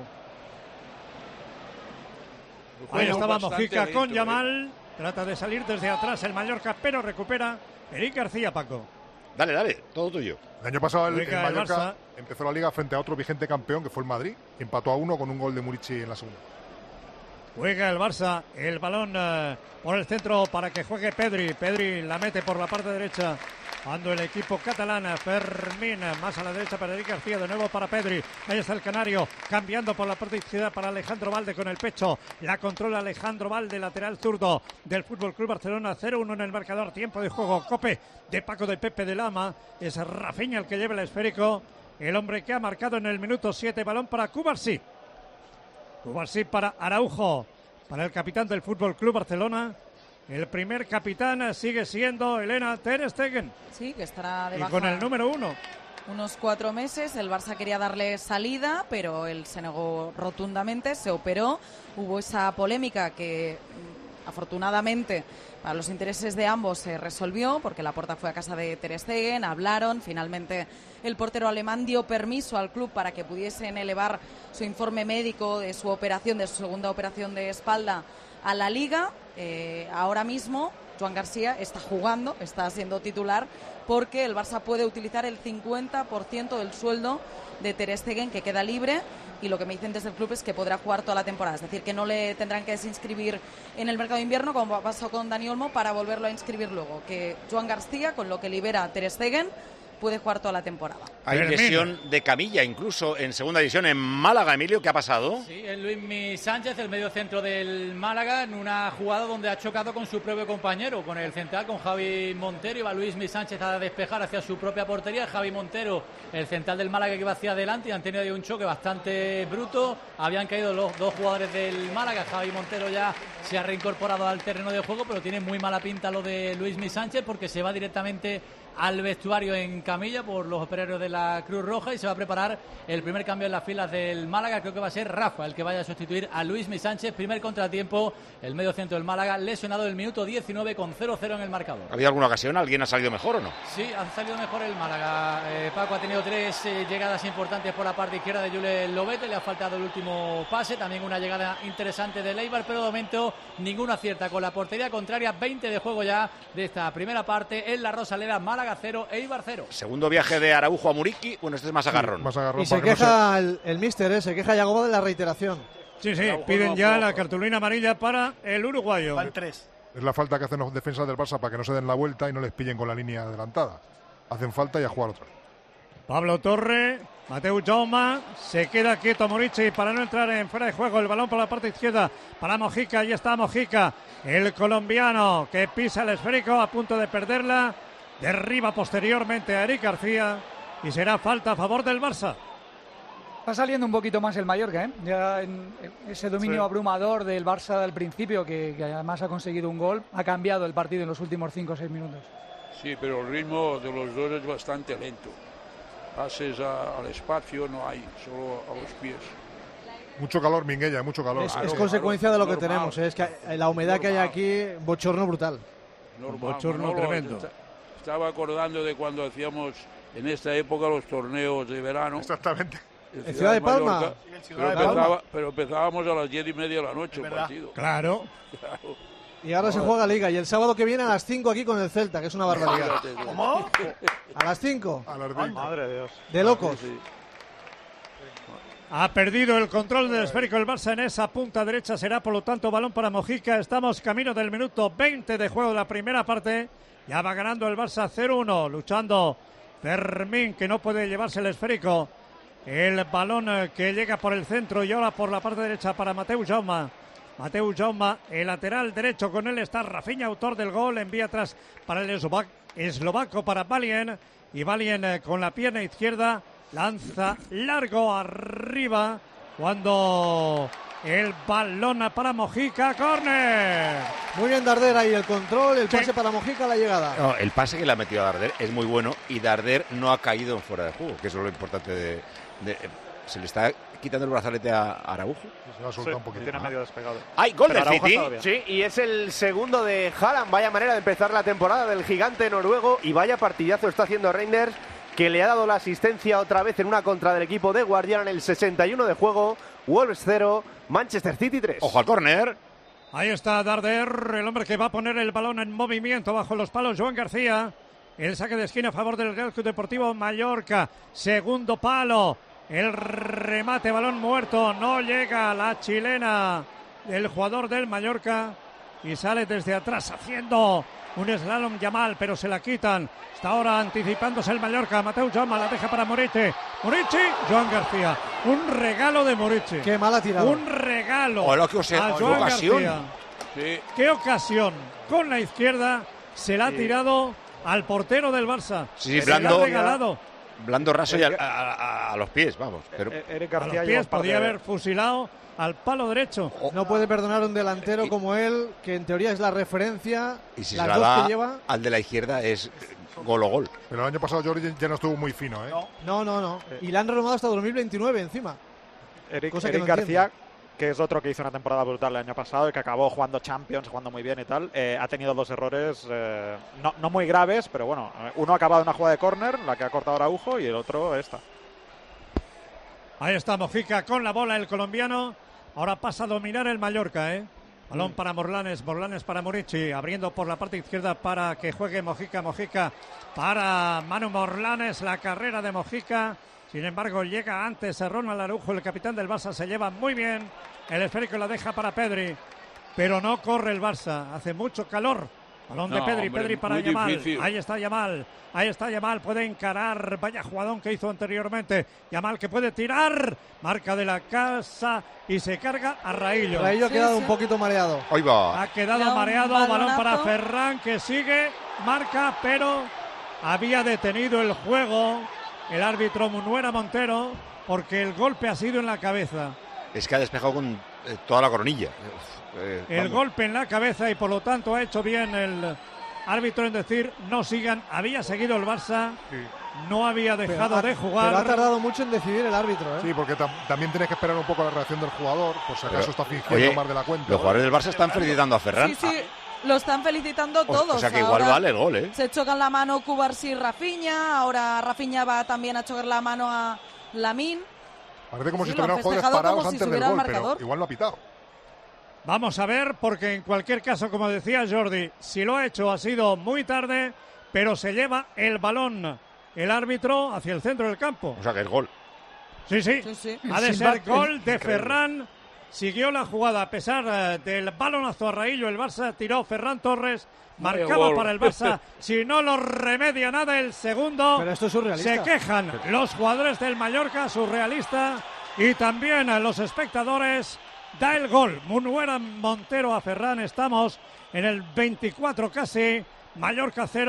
Ahí estaba bastante Mojica lento, con ¿eh? Yamal. Trata de salir desde atrás el Mallorca, pero recupera Eric García, Paco. Dale, dale, todo tuyo. El año pasado el, el Juega el Mallorca Barça. empezó la liga frente a otro vigente campeón que fue el Madrid. Y empató a uno con un gol de Murici en la segunda. Juega el Barça, el balón eh, por el centro para que juegue Pedri. Pedri la mete por la parte derecha. Cuando el equipo catalán, Fermín, más a la derecha para Eric García, de nuevo para Pedri. Ahí está el canario, cambiando por la parte izquierda para Alejandro Valde con el pecho. La controla Alejandro Valde, lateral zurdo del Fútbol Club Barcelona. cero uno en el marcador, tiempo de juego. Cope de Paco de Pepe de Lama. Es Rafinha el que lleva el esférico. El hombre que ha marcado en el minuto siete, balón para Cubarsí. Cubarsí para Araujo, para el capitán del Fútbol Club Barcelona. El primer capitán sigue siendo Elena Ter Stegen. Sí, que estará de Y baja con el número uno. unos cuatro meses. El Barça quería darle salida, pero él se negó rotundamente, se operó. Hubo esa polémica que, mm, afortunadamente, para los intereses de ambos se resolvió, porque Laporta fue a casa de Ter Stegen, hablaron. Finalmente, el portero alemán dio permiso al club para que pudiesen elevar su informe médico de su operación, de su segunda operación de espalda, a la Liga. Eh, ahora mismo Joan García está jugando, está siendo titular, porque el Barça puede utilizar el cincuenta por ciento del sueldo de Ter Stegen, que queda libre, y lo que me dicen desde el club es que podrá jugar toda la temporada, es decir, que no le tendrán que desinscribir en el mercado de invierno, como pasó con Dani Olmo, para volverlo a inscribir luego, que Joan García, con lo que libera a Ter Stegen, puede jugar toda la temporada. Hay Fermín. lesión de camilla, incluso en segunda división en Málaga. Emilio, ¿qué ha pasado? Sí, es Luismi Sánchez, el medio centro del Málaga, en una jugada donde ha chocado con su propio compañero, con el central, con Javi Montero. Iba Luismi Sánchez a despejar hacia su propia portería. Javi Montero, el central del Málaga, que iba hacia adelante, y han tenido ahí un choque bastante bruto. Habían caído los dos jugadores del Málaga. Javi Montero ya se ha reincorporado al terreno de juego, pero tiene muy mala pinta lo de Luismi Sánchez, porque se va directamente al vestuario en camilla por los operarios de la Cruz Roja, y se va a preparar el primer cambio en las filas del Málaga. Creo que va a ser Rafa el que vaya a sustituir a Luismi Sánchez. Primer contratiempo, el medio centro del Málaga, lesionado el minuto diecinueve con cero cero en el marcador. ¿Ha habido alguna ocasión? ¿Alguien ha salido mejor o no? Sí, ha salido mejor el Málaga. Eh, Paco ha tenido tres eh, llegadas importantes por la parte izquierda de Julen Lobete. Le ha faltado el último pase. También una llegada interesante de Leibar, pero de momento ninguna acierta con la portería contraria. veinte de juego ya de esta primera parte en la Rosaleda. Málaga cero, Eibar cero. Segundo viaje de Araujo a Muriqui. Bueno, este es más agarrón. Más agarrón Y se para que no queja el, el míster, ¿eh? Se queja Yagoba de la reiteración. Sí, sí, piden ya la cartulina amarilla para el uruguayo. Van tres. Es la falta que hacen los defensas del Barça para que no se den la vuelta y no les pillen con la línea adelantada. Hacen falta y a jugar otra vez. Pablo Torre, Mateu Jaume, se queda quieto Murici para no entrar en fuera de juego. El balón por la parte izquierda para Mojica, ahí está Mojica, el colombiano que pisa el esférico a punto de perderla. derriba posteriormente a Eric García y será falta a favor del Barça. Va saliendo un poquito más el Mallorca, ¿eh? Ya en ese dominio Sí. abrumador del Barça al principio, que, que además ha conseguido un gol, ha cambiado el partido en los últimos cinco o seis minutos. Sí, pero el ritmo de los dos es bastante lento. Pases a- al espacio no hay, solo a los pies. Mucho calor, Minguella, mucho calor. Es, Claro, es consecuencia de lo que normal. tenemos, ¿eh? Es que la humedad que hay aquí, bochorno brutal. Normal, bochorno Manolo, tremendo. está- Estaba acordando de cuando hacíamos en esta época los torneos de verano. Exactamente. En ¿En Ciudad de Palma? Mallorca, Sí, en pero, Ciudad de Palma. empezaba- pero empezábamos a las diez y media de la noche el partido. Claro. Claro. Y ahora se juega Liga. Y el sábado que viene a las cinco aquí con el Celta, que es una barbaridad. Fíjate tú. ¿Cómo? A las cinco. A las cinco. Madre de Dios. De locos. Sí, sí. Ha perdido el control del esférico el Barça en esa punta derecha. Será, por lo tanto, balón para Mojica. Estamos camino del minuto veinte de juego de la primera parte. Ya va ganando el Barça cero uno. Luchando Fermín, que no puede llevarse el esférico. El balón eh, que llega por el centro y ahora por la parte derecha para Mateu Jaume. Mateu Jaume, el lateral derecho. Con él está Rafinha, autor del gol. Envía atrás para el eslovac- eslovaco, para Valien. Y Valien eh, con la pierna izquierda lanza largo arriba cuando el balón para Mojica, córner. Muy bien Darder ahí, el control, el pase para Mojica, la llegada. No, el pase que le ha metido a Darder es muy bueno y Darder no ha caído en fuera de juego, que eso es lo importante de... de- se le está quitando el brazalete a Araujo. Se va a soltar un poquito. Tiene medio despegado. ¡Ay, gol Pero del Araujo ha City! estado bien. Sí, y es el segundo de Haaland. Vaya manera de empezar la temporada del gigante noruego y vaya partidazo está haciendo Reinders, que le ha dado la asistencia otra vez en una contra del equipo de Guardiola en el sesenta y uno de juego. Wolves cero, Manchester City tres. ¡Ojo al córner! Ahí está Darder, el hombre que va a poner el balón en movimiento bajo los palos, Joan García. El saque de esquina a favor del Real Club Deportivo Mallorca. Segundo palo. El remate, balón muerto. No llega la chilena del jugador del Mallorca. Y sale desde atrás haciendo un slalom Yamal, pero se la quitan. Está ahora anticipándose el Mallorca. Mateu Jaume la deja para Morici. Morici, Joan García. Un regalo de Morici. Qué mala tirada. Un regalo. Hola, qué ose- a qué Joan ocasión. García. Sí. Qué ocasión. Con la izquierda se la ha Sí. tirado al portero del Barça. Sí, sí, Se la ha blando, regalado. blando raso y a, a- a- a los pies, vamos. Pero, Eh, Eric A García los lleva pies un par de- podía haber fusilado al palo derecho. No puede perdonar un delantero como él, que en teoría es la referencia. y si las se la dos da que lleva. al de la izquierda es gol o gol. Pero el año pasado Jordi ya no estuvo muy fino, ¿eh? No, no, no. Y la han renovado hasta dos mil veintinueve encima. Eric, Cosa que Eric no García, entiendo. que es otro que hizo una temporada brutal el año pasado y que acabó jugando Champions, jugando muy bien y tal, eh, ha tenido dos errores eh, no, no muy graves, pero bueno, eh, uno ha acabado en una jugada de córner, la que ha cortado Araujo, y el otro esta. Ahí está Mojica con la bola, el colombiano. Ahora pasa a dominar el Mallorca, ¿eh? Balón para Morlanes, Morlanes para Morici, abriendo por la parte izquierda para que juegue Mojica, Mojica para Manu Morlanes, la carrera de Mojica. Sin embargo, llega antes a Ronald Araujo, el capitán del Barça, se lleva muy bien. El esférico la deja para Pedri, pero no corre el Barça, hace mucho calor. Balón de No, Pedri, hombre, Pedri para muy Yamal. difícil. Ahí está Yamal, ahí está Yamal, puede encarar. Vaya jugadón que hizo anteriormente. Yamal que puede tirar. Marca de la casa y se carga a Raillo. Raillo ha quedado un poquito mareado. Ahí va. Ha quedado Le da un mareado. Balón balonazo. para Ferran que sigue. Marca, pero había detenido el juego el árbitro Munuera Montero porque el golpe ha sido en la cabeza. Es que ha despejado con eh, toda la coronilla. Eh, El vamos. golpe en la cabeza y por lo tanto ha hecho bien el árbitro en decir no sigan. Había seguido el Barça, no había dejado ha- de jugar. Pero ha tardado mucho en decidir el árbitro, ¿eh? Sí, porque tam- también tienes que esperar un poco la reacción del jugador, por si acaso Pero, está fingiendo oye, más de la cuenta. Los jugadores del Barça están felicitando a Ferran. Sí, sí, lo están felicitando O- todos. o sea que igual Ahora vale el gol, ¿eh? Se chocan la mano Cubarsí y Rafinha, ahora Rafinha va también a chocar la mano a Lamine. Parece como Sí, si lo han estuvieran jugadores festejado parados como si antes del subiera el gol, pero marcador. igual lo ha pitado. Vamos a ver, porque en cualquier caso, como decía Jordi, si lo ha hecho ha sido muy tarde, pero se lleva el balón el árbitro hacia el centro del campo. O sea que es gol. Sí, sí, Sí, sí. ha de Sin ser bat- gol de Increíble. Ferran. Siguió la jugada a pesar eh, del balonazo a Raillo. El Barça tiró Ferran Torres. Vaya Marcaba gol. para el Barça. Si no lo remedia nada el segundo. Pero esto es surrealista. Se quejan los jugadores del Mallorca, surrealista, y también a los espectadores. Da el gol Munuera Montero a Ferran. Estamos en el veinticuatro casi. Mallorca cero,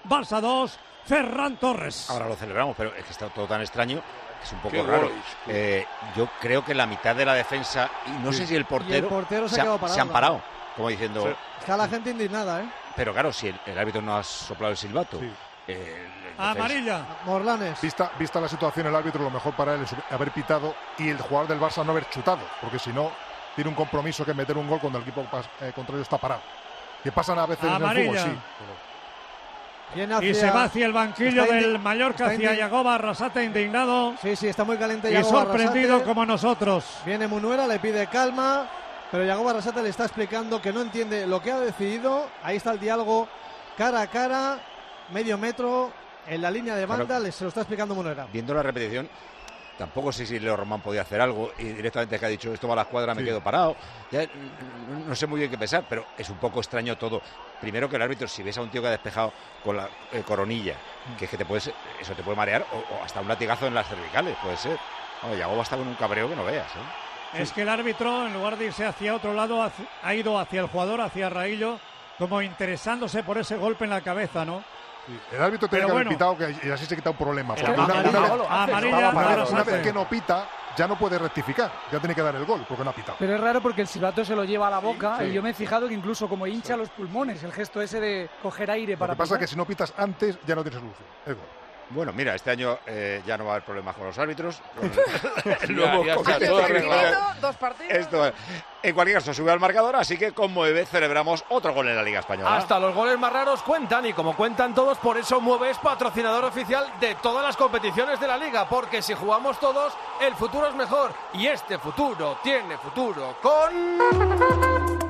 Barça dos, Ferran Torres. Ahora lo celebramos, pero es que está todo tan extraño. Es un poco Qué raro. goles. Eh, yo creo que la mitad de la defensa, y no Sí. sé si el portero, Y el portero se ha ha- quedado parado, se han ¿no? parado, como diciendo... Sí. Está la gente indignada, ¿eh? Pero claro, si el, el árbitro no ha soplado el silbato... eh, el- el defensa- Amarilla. Morlanes. Vista, vista la situación, el árbitro lo mejor para él es haber pitado y el jugador del Barça no haber chutado, porque si no, tiene un compromiso que meter un gol cuando el equipo pas- eh, contrario está parado. Que pasan a veces Amarilla. en el fútbol, sí. pero- Viene Y hacia- se va hacia el banquillo está indi- del Mallorca, está hacia indi- Yagoba Arrasate, indignado. Sí, sí, está muy caliente Y Yagoba sorprendido Arrasate. como nosotros. Viene Munuera, le pide calma, pero Yagoba Arrasate le está explicando que no entiende lo que ha decidido. Ahí está el diálogo cara a cara, medio metro, en la línea de banda, Claro. le, se lo está explicando Munuera. Viendo la repetición, tampoco sé si Leo Román podía hacer algo y directamente que ha dicho esto va a la escuadra, me Sí. quedo parado. Ya, no, no sé muy bien qué pensar, pero es un poco extraño todo. Primero que el árbitro, si ves a un tío que ha despejado con la eh, coronilla, que es que te puedes, eso te puede marear, o, o hasta un latigazo en las cervicales, puede ser. No, Yagoba está con un cabreo que no veas, ¿eh? Es que el árbitro, en lugar de irse hacia otro lado, hacia- ha ido hacia el jugador, hacia Raillo, como interesándose por ese golpe en la cabeza, ¿no? Sí, el árbitro tiene Pero que haber bueno. pitado que, y así se quita un problema. El Porque una, amarilla, una vez, no lo hace, amarilla, estaba una, parado, vez, una hace. vez que no pita, ya no puede rectificar. Ya tiene que dar el gol porque no ha pitado. Pero es raro porque el silbato se lo lleva a la boca Sí. y yo me he fijado que incluso como hincha los pulmones, el gesto ese de coger aire Lo para que pasa es que pitar. si no pitas antes, ya no tienes solución. Es gol. Bueno, mira, este año eh, ya no va a haber problemas con los árbitros. Con el Ya- nuevo ya está comité todo de arreglado. regulación. Dos partidos. Esto, en cualquier caso, sube al marcador, así que con Mueve celebramos otro gol en la Liga Española. Hasta los goles más raros cuentan y como cuentan todos, por eso Mueve es patrocinador oficial de todas las competiciones de la Liga, porque si jugamos todos, el futuro es mejor y este futuro tiene futuro con...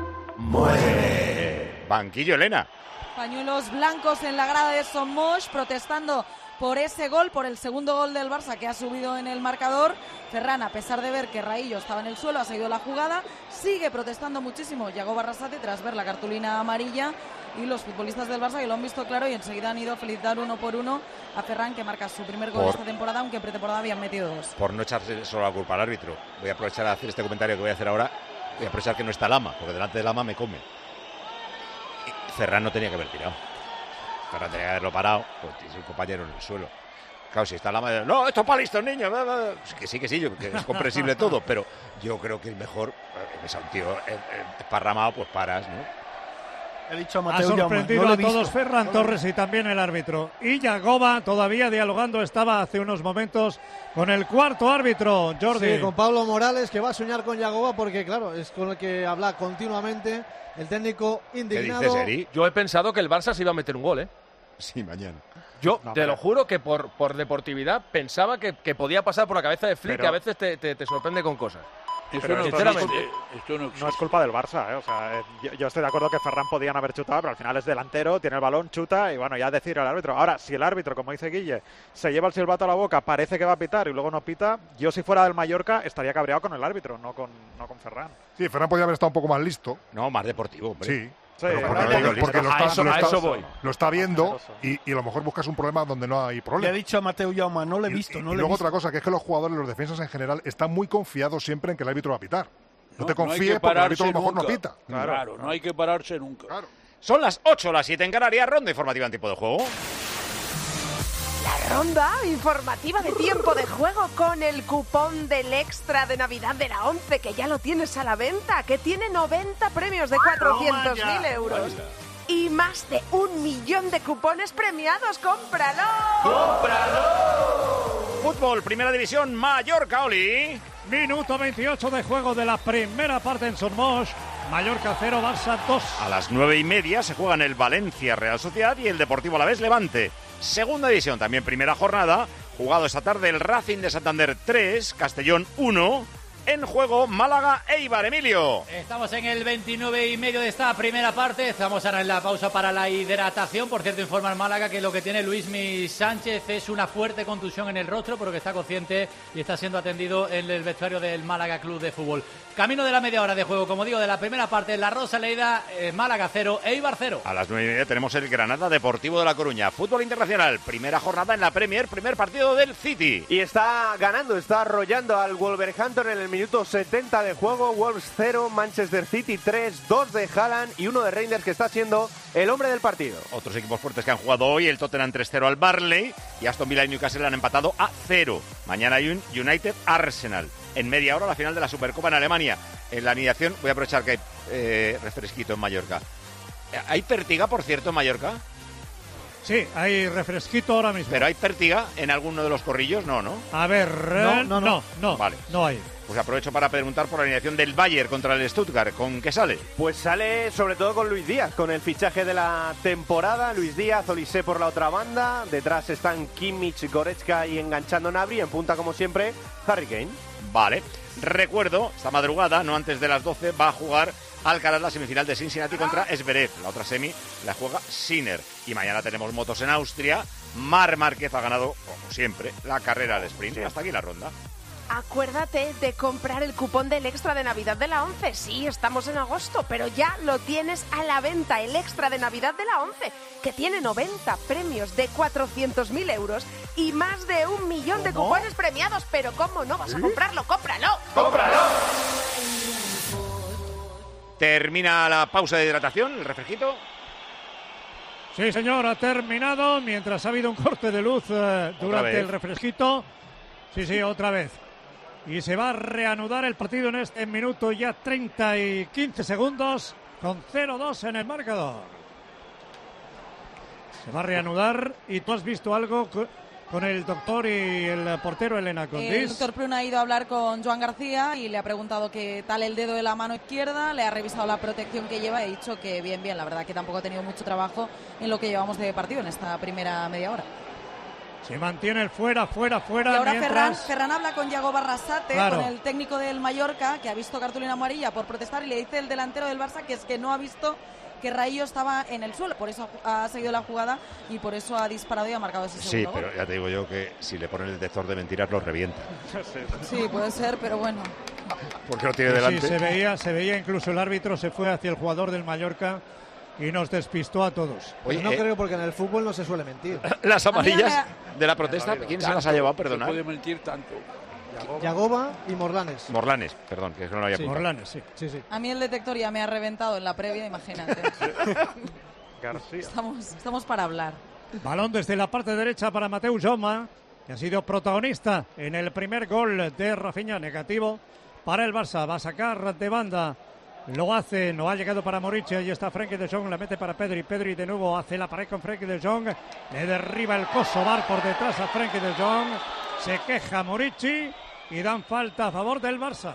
Mueve. Banquillo, Elena. Pañuelos blancos en la grada de Somos protestando por ese gol, por el segundo gol del Barça que ha subido en el marcador. Ferran, a pesar de ver que Raillo estaba en el suelo, ha seguido la jugada, sigue protestando muchísimo Yagoba Arrasate tras ver la cartulina amarilla, y los futbolistas del Barça que lo han visto claro y enseguida han ido a felicitar uno por uno a Ferran, que marca su primer gol Por- esta temporada, aunque en pretemporada habían metido dos. Por no echarse solo la culpa al árbitro. Voy a aprovechar a hacer este comentario que voy a hacer ahora. Voy a aprovechar que no está Lama, porque delante de Lama me come. Y Ferran no tenía que haber tirado. Ferran tenía que haberlo parado, pues tiene un compañero en el suelo. Claro, si está Lama, no, esto es para listos, niños. bla, bla, bla. Que sí, que sí, yo- que es comprensible todo, pero yo creo que es mejor, eh, ves a un tío eh, eh, esparramado, pues paras, ¿no? He dicho a Ha Mateo Llama, sorprendido no lo a he visto. todos Ferran Torres y también el árbitro. Y Yagoba todavía dialogando estaba hace unos momentos con el cuarto árbitro, Jordi. Sí, con Pablo Morales, que va a soñar con Yagoba porque, claro, es con el que habla continuamente el técnico indignado. Yo he pensado que el Barça se iba a meter un gol, ¿eh? Sí, mañana. Yo No, te pero- lo juro que por, por deportividad pensaba que, que podía pasar por la cabeza de Flick, Pero- que a veces te, te- te sorprende con cosas. Esto Pero no esto existe, sinceramente, esto no no es culpa del Barça, ¿eh? O sea, eh, yo, yo estoy de acuerdo que Ferran podían haber chutado, pero al final es delantero, tiene el balón, chuta y bueno, ya decir al árbitro. Ahora, si el árbitro, como dice Guille, se lleva el silbato a la boca, parece que va a pitar y luego no pita, yo si fuera del Mallorca estaría cabreado con el árbitro, no con, no con Ferran. Sí, Ferran podría haber estado un poco más listo. No, más deportivo, hombre. Sí. Sí, pero porque, Ferran porque- listo. porque lo A está, eso- lo a está- eso voy. lo está viendo y, y a lo mejor buscas un problema donde no hay Le he problema. dicho a Mateo Llama, no lo he Y- visto, y, no y lo he luego visto. otra cosa, que es que los jugadores, los defensas en general, están muy confiados siempre en que el árbitro va a pitar. No, No, te no hay confíes que porque el árbitro a lo pararse mejor no nunca. pita. Claro, no hay que pararse nunca. Son las ocho, las siete en Canarias, ronda informativa en tiempo de juego. La ronda informativa de tiempo de juego con el cupón del extra de Navidad de la once, que ya lo tienes a la venta, que tiene noventa premios de cuatrocientos mil euros. Y más de un millón de cupones premiados. ¡Cómpralo! Fútbol, primera división, Mallorca, Oli. Minuto veintiocho de juego de la primera parte en Somos. Mallorca cero, Barça dos. A las nueve y media se juegan el Valencia Real Sociedad y el Deportivo Alavés Levante. Segunda división, también primera jornada. Jugado esta tarde el Racing de Santander tres, Castellón uno. En juego Málaga Eibar, Emilio. Estamos en el veintinueve y medio de esta primera parte. Estamos ahora en la pausa para la hidratación. Por cierto, informa el Málaga que lo que tiene Luismi Sánchez es una fuerte contusión en el rostro, pero que está consciente y está siendo atendido en el vestuario del Málaga Club de Fútbol. Camino de la media hora de juego, como digo, de la primera parte, La Rosaleda, eh, Málaga cero, Eibar cero. A las nueve y media tenemos el Granada Deportivo de La Coruña. Fútbol internacional, primera jornada en la Premier, primer partido del City. Y está ganando, está arrollando al Wolverhampton en el minuto setenta de juego. Wolves cero, Manchester City tres, dos de Haaland y uno de Reinders, que está siendo el hombre del partido. Otros equipos fuertes que han jugado hoy, el Tottenham tres cero al Burnley y Aston Villa y Newcastle han empatado a cero. Mañana hay un United-Arsenal. En media hora la final de la Supercopa en Alemania. En la alineación, voy a aprovechar que hay eh, refresquito en Mallorca. ¿Hay pértiga, por cierto, en Mallorca? Sí, hay refresquito ahora mismo. ¿Pero hay pértiga en alguno de los corrillos? No, ¿no? A ver, no, no, no, no, vale. no hay. Pues aprovecho para preguntar por la alineación del Bayern contra el Stuttgart. ¿Con qué sale? Pues sale sobre todo con Luis Díaz, con el fichaje de la temporada. Luis Díaz, Olise por la otra banda. Detrás están Kimmich, Goretzka y enganchando Gnabry. En punta, como siempre, Harry Kane. Vale. Recuerdo, esta madrugada, no antes de las doce, va a jugar Alcaraz la semifinal de Cincinnati contra Zverev. La otra semi la juega Sinner. Y mañana tenemos motos en Austria. Marc Márquez ha ganado, como siempre, la carrera al sprint. Sí. Hasta aquí la ronda. Acuérdate de comprar el cupón del extra de Navidad de la ONCE. Sí, estamos en agosto, pero ya lo tienes a la venta, el extra de Navidad de la ONCE, que tiene noventa premios de cuatrocientos mil euros y más de un millón de cupones premiados. Pero ¿cómo no vas a comprarlo? ¡Cómpralo! ¡Cómpralo! Termina la pausa de hidratación, el refresquito. Sí, señor, ha terminado mientras ha habido un corte de luz eh, durante el refresquito. Sí, sí, otra vez. Y se va a reanudar el partido en este minuto ya treinta y quince segundos con cero dos en el marcador. Se va a reanudar y tú has visto algo con el doctor y el portero Elena Condis. El doctor Pruna ha ido a hablar con Joan García y le ha preguntado qué tal el dedo de la mano izquierda, le ha revisado la protección que lleva y ha dicho que bien, bien. La verdad que tampoco ha tenido mucho trabajo en lo que llevamos de partido en esta primera media hora. Se mantiene el fuera, fuera, fuera. Y ahora mientras... Ferran, Ferran habla con Yago Barrasate, claro, con el técnico del Mallorca, que ha visto cartulina amarilla por protestar, y le dice el delantero del Barça que es que no ha visto que Raillo estaba en el suelo, por eso ha seguido la jugada y por eso ha disparado y ha marcado ese segundo Sí, gol. pero ya te digo yo que si le ponen el detector de mentiras lo revienta. Sí, puede ser, pero bueno. Porque lo tiene delante. Sí, se veía, se veía incluso el árbitro se fue hacia el jugador del Mallorca y nos despistó a todos. Oye, no eh, creo, porque en el fútbol no se suele mentir. Las amarillas de la protesta, ¿quién se las ha llevado? Perdonad. No puede mentir tanto. Yagoba y Morlanes. Morlanes, perdón, que es que no lo había sí, Morlanes, sí. sí, sí. A mí el detector ya me ha reventado en la previa, imagínate. García. Estamos, estamos para hablar. Balón desde la parte derecha para Mateu Joma, que ha sido protagonista en el primer gol de Rafinha, negativo para el Barça. Va a sacar de banda. Lo hace, no ha llegado para Murici, ahí está Frenkie de Jong, la mete para Pedri, Pedri de nuevo hace la pared con Frenkie de Jong, le derriba el Kosovar por detrás a Frenkie de Jong, se queja Murici y dan falta a favor del Barça.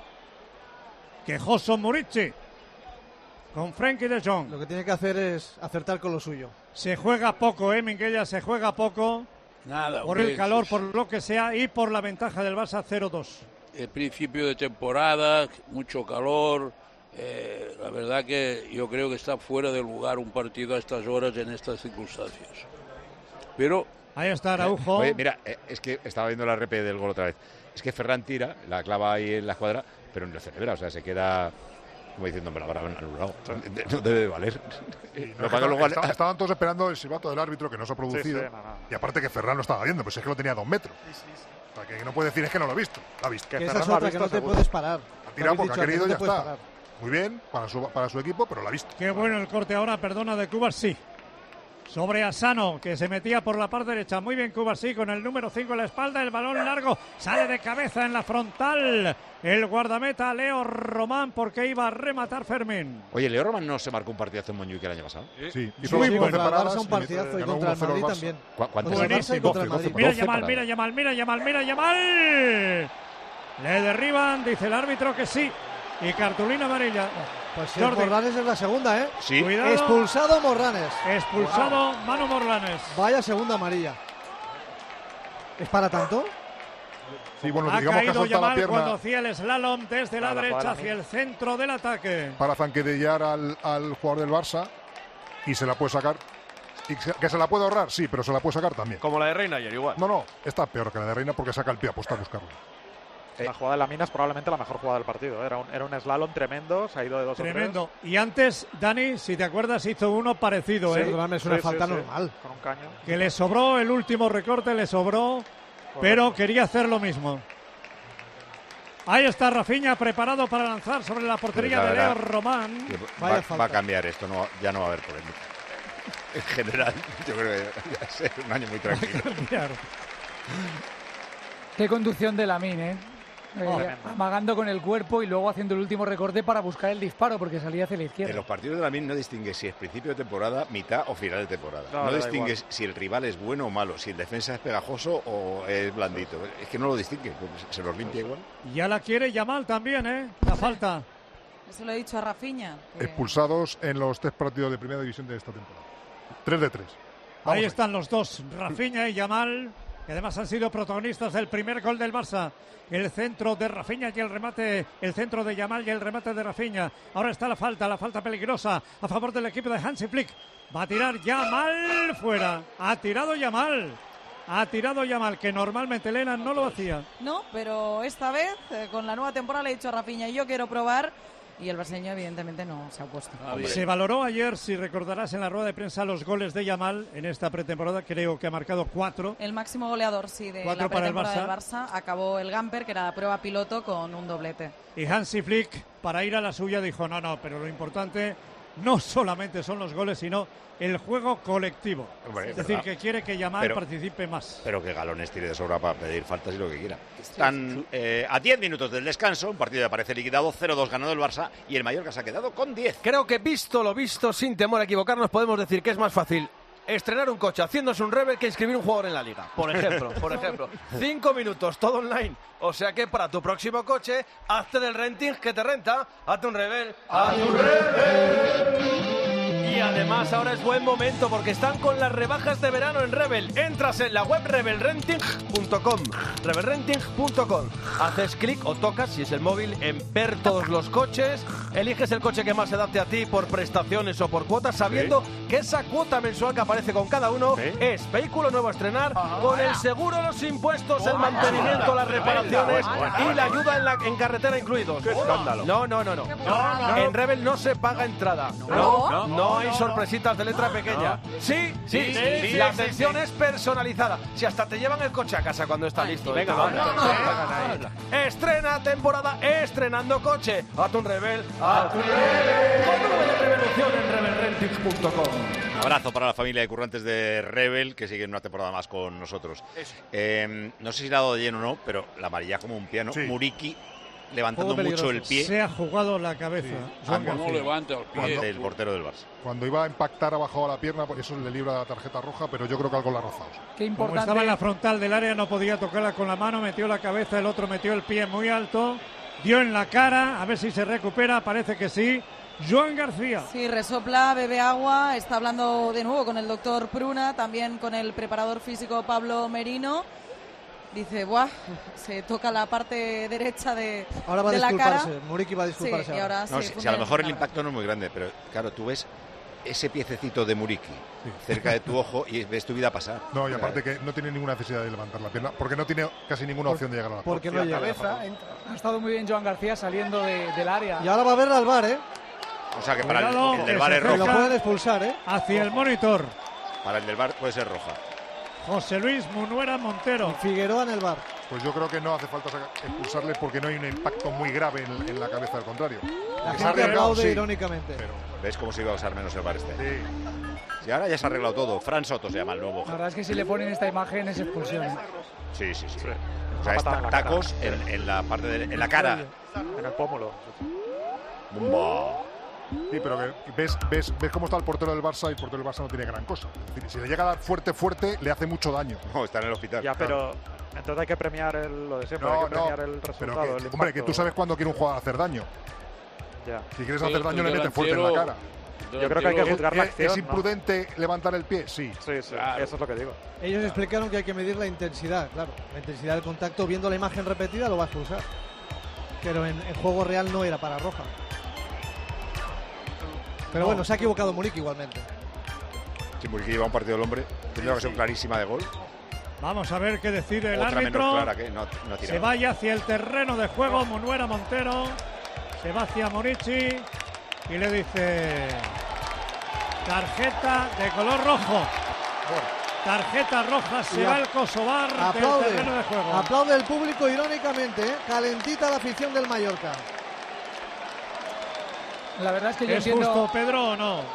Quejoso Murici con Frenkie de Jong. Lo que tiene que hacer es acertar con lo suyo. Se juega poco, eh, Minguella, se juega poco. Nada, por hombre, el calor, es... por lo que sea y por la ventaja del Barça cero dos. El principio de temporada, mucho calor. Eh, la verdad que yo creo que está fuera de lugar un partido a estas horas en estas circunstancias. Pero ahí está Araujo. Oye, mira, eh, es que estaba viendo la repe del gol otra vez. Es que Ferran tira, la clava ahí en la escuadra, pero no lo celebra, o sea, se queda como diciendo, pero ahora han anulado. No debe de valer. No, no, luego... está, estaban todos esperando el silbato del árbitro, que no se ha producido. Sí, sí, no, no. Y aparte que Ferran lo estaba viendo, pues es que lo tenía a dos metros. Sí, sí, sí. O sea, que no puede decir es que no lo ha visto. Lo ha visto. Que, que esa es otra, que no te puedes parar. Ha tirado porque ha querido y ya está. Parar. Muy bien, para su, para su equipo, pero lo ha visto. Qué bueno el corte ahora, perdona, de Cubarsí. Sobre Asano, que se metía por la parte derecha. Muy bien Cubarsí, con el número cinco en la espalda. El balón largo sale de cabeza en la frontal. El guardameta Leo Román, porque iba a rematar Fermín. Oye, Leo Román no se marcó un partidazo en Montjuic el año pasado. Sí, y sí, muy bueno. Contra el Barça un partidazo y contra el Madrid también. ¿Cuántos Buenísimo. Mira Yamal, mira Yamal, mira Yamal, mira Yamal. Le derriban, dice el árbitro que sí. Y cartulina amarilla. Pues sí, Morlanes es la segunda, ¿eh? Sí. Cuidado. Expulsado Morlanes. Expulsado wow. Manu Morlanes. Vaya segunda amarilla. ¿Es para tanto? Sí, bueno, ha digamos caído que Yamal la cuando hacía el slalom desde la, la derecha hacia el centro del ataque. Para zanquedillar al, al jugador del Barça y se la puede sacar. ¿Y que se la puede ahorrar? Sí, pero se la puede sacar también. Como la de Reina ayer, igual. No, no, está peor que la de Reina porque saca el pie apuesta a buscarlo. La jugada de la mina es probablemente la mejor jugada del partido. Era un, era un slalom tremendo, se ha ido de dos tremendo. o tres. Y antes, Dani, si te acuerdas, hizo uno parecido. Sí, ¿eh? es una sí, falta sí, normal. Sí. Con un caño. Que le sobró el último recorte, le sobró, correcto, pero quería hacer lo mismo. Ahí está Rafinha preparado para lanzar sobre la portería Pues la de Leo verdad, Román. Va, va a cambiar esto, no, ya no va a haber polémica. En general, yo creo que va a ser un año muy tranquilo. Qué conducción de Lamine, ¿eh? Oh, Eh, amagando con el cuerpo y luego haciendo el último recorte para buscar el disparo porque salía hacia la izquierda. En los partidos de la Min no distingues si es principio de temporada, mitad o final de temporada. No, No, da distingues igual. si el rival es bueno o malo, si el defensa es pegajoso o es blandito. Es que no lo distingue, porque se los limpia igual. Ya la quiere Yamal también, ¿eh? La falta. Eso lo he dicho a Rafinha. que- Expulsados en los tres partidos de primera división de esta temporada. Tres de tres. Vamos Ahí ahí. están los dos, Rafinha y Yamal, que además han sido protagonistas del primer gol del Barça. El centro de Rafinha y el remate, el centro de Yamal y el remate de Rafinha. Ahora está la falta, la falta peligrosa a favor del equipo de Hansi Flick. Va a tirar Yamal fuera. Ha tirado Yamal. Ha tirado Yamal, que normalmente Elena no lo hacía. No, pero esta vez, eh, con la nueva temporada, le he dicho a Rafinha, yo quiero probar, y el brasileño evidentemente no se ha opuesto. Se valoró ayer, si recordarás en la rueda de prensa, los goles de Yamal en esta pretemporada. Creo que ha marcado cuatro. El máximo goleador, sí, de Cuatro la para el pretemporada del Barça. Barça. Acabó el Gamper, que era la prueba piloto, con un doblete. Y Hansi Flick, para ir a la suya, dijo, no, no, pero lo importante no solamente son los goles, sino el juego colectivo. Hombre, es es decir, verdad. que quiere que Yamal Pero- participe más. Pero que galones tire de sobra para pedir faltas y lo que quiera. Están eh, a diez minutos del descanso, un partido que parece liquidado, cero dos ganado el Barça y el Mallorca se ha quedado con diez. Creo que visto lo visto, sin temor a equivocarnos, podemos decir que es más fácil estrenar un coche haciéndose un Rebel que inscribir un jugador en la liga. Por ejemplo, por ejemplo. Cinco minutos, todo online. O sea que para tu próximo coche, hazte del renting que te renta. Hazte un Rebel. ¡Hazte un Rebel! Y además ahora es buen momento porque están con las rebajas de verano en Rebel. Entras en la web rebel renting punto com. rebel renting punto com. Haces clic o tocas, si es el móvil, en ver todos los coches. Eliges el coche que más se adapte a ti por prestaciones o por cuotas, sabiendo que esa cuota mensual que aparece con cada uno es vehículo nuevo a estrenar con el seguro, los impuestos, el mantenimiento, las reparaciones y la ayuda en, la, en carretera incluidos. escándalo. No, no, no, no. En Rebel no se paga entrada. No. No, no hay sorpresitas de letra pequeña. Sí, sí, Sí, sí. sí, La sí, atención sí. es personalizada. Si hasta te llevan el coche a casa cuando está listo. venga, Y te lo- venga. te lo entregan ahí. Estrena temporada estrenando coche. Hazte un Rebel. Hazte un Rebel. Con nube de revolución en rebel renting punto com. Abrazo para la familia de currantes de Rebel, que siguen una temporada más con nosotros. Eh, no sé si le ha dado de lleno o no, pero la amarilla como un piano. Muriqui levantando Juego mucho el peligroso. pie. Se ha jugado la cabeza. Joan Ah, no García. levanta el pie. Ante el portero del Barça. Cuando iba a impactar abajo a la pierna, por eso le libra la tarjeta roja, pero yo creo que algo la ha rozado. Qué Como importante. estaba en la frontal del área, no podía tocarla con la mano, metió la cabeza, el otro metió el pie muy alto, dio en la cara, a ver si se recupera, parece que sí. Joan García. Sí, resopla, bebe agua, está hablando de nuevo con el doctor Pruna, también con el preparador físico Pablo Merino. Dice, buah, se toca la parte derecha de, Ahora va a de la cara. disculparse. Muriqui va a disculparse. Sí, y ahora. ahora No, se si, funde si a lo en mejor su el cara. impacto no es muy grande, pero claro, tú ves ese piececito de Muriqui cerca de tu ojo y ves tu vida pasar. No, y aparte que no tiene ninguna necesidad de levantar la pierna, porque no tiene casi ninguna opción de llegar a la Porque no la llega. cabeza entra. Ha estado muy bien Joan García saliendo de- del área. Y ahora va a verla al bar, ¿eh? O sea que para el, Cuidado, el que del se bar es acerca. Lo roja. pueden expulsar, ¿eh? Hacia el monitor. Para el del bar puede ser roja. José Luis Munuera Montero. Y Figueroa en el bar. Pues yo creo que no hace falta saca- expulsarle porque no hay un impacto muy grave en, en la cabeza del contrario. La Que se ha gente arriesgado, aplaude sí, irónicamente. pero ¿Ves cómo se iba a usar menos el bar este? sí. Y ahora ya se ha arreglado todo. Fran Soto se llama el nuevo. La verdad es que si le ponen esta imagen es expulsión. ¿eh? Sí, sí, sí. O Una sea, patada está- en la cara. tacos en, en la parte de, en la cara. En el pómulo. Bumba. Sí, pero que ves, ves, ves cómo está el portero del Barça y el portero del Barça no tiene gran cosa. Es decir, si le llega a dar fuerte, fuerte, le hace mucho daño. No, está en el hospital. Ya, pero entonces hay que premiar el, lo de siempre, No, hay que no, premiar el pero resultado. que, el hombre, impacto. que tú sabes cuándo quiere un jugador hacer daño. Ya. Si quieres El- hacer daño, el le metes fuerte en la delantero- cara. Yo creo que hay que ¿Es, juzgar la es- acción. es ¿no? imprudente levantar el pie? Sí. Sí, sí, eso es lo que digo. Ellos explicaron que hay que medir la intensidad, claro. La intensidad del contacto, viendo la imagen repetida, lo va a expulsar. Pero en, en juego real no era para roja. Pero No. bueno, se ha equivocado Muriqui igualmente. Si Muriqui lleva un partido del hombre, tendría que ser clarísima de gol. Vamos a ver qué decide el Otra árbitro. menos clara que no, no ha Se tirado. vaya hacia el terreno de juego Munuera Montero. Se va hacia Morici y le dice tarjeta de color rojo. Tarjeta roja, se Y va a- el Kosovar del Aplaude, terreno de juego. aplaude el público irónicamente, ¿eh? Calentita la afición del Mallorca. La verdad es que yo ¿Es entiendo... justo, Pedro, o no?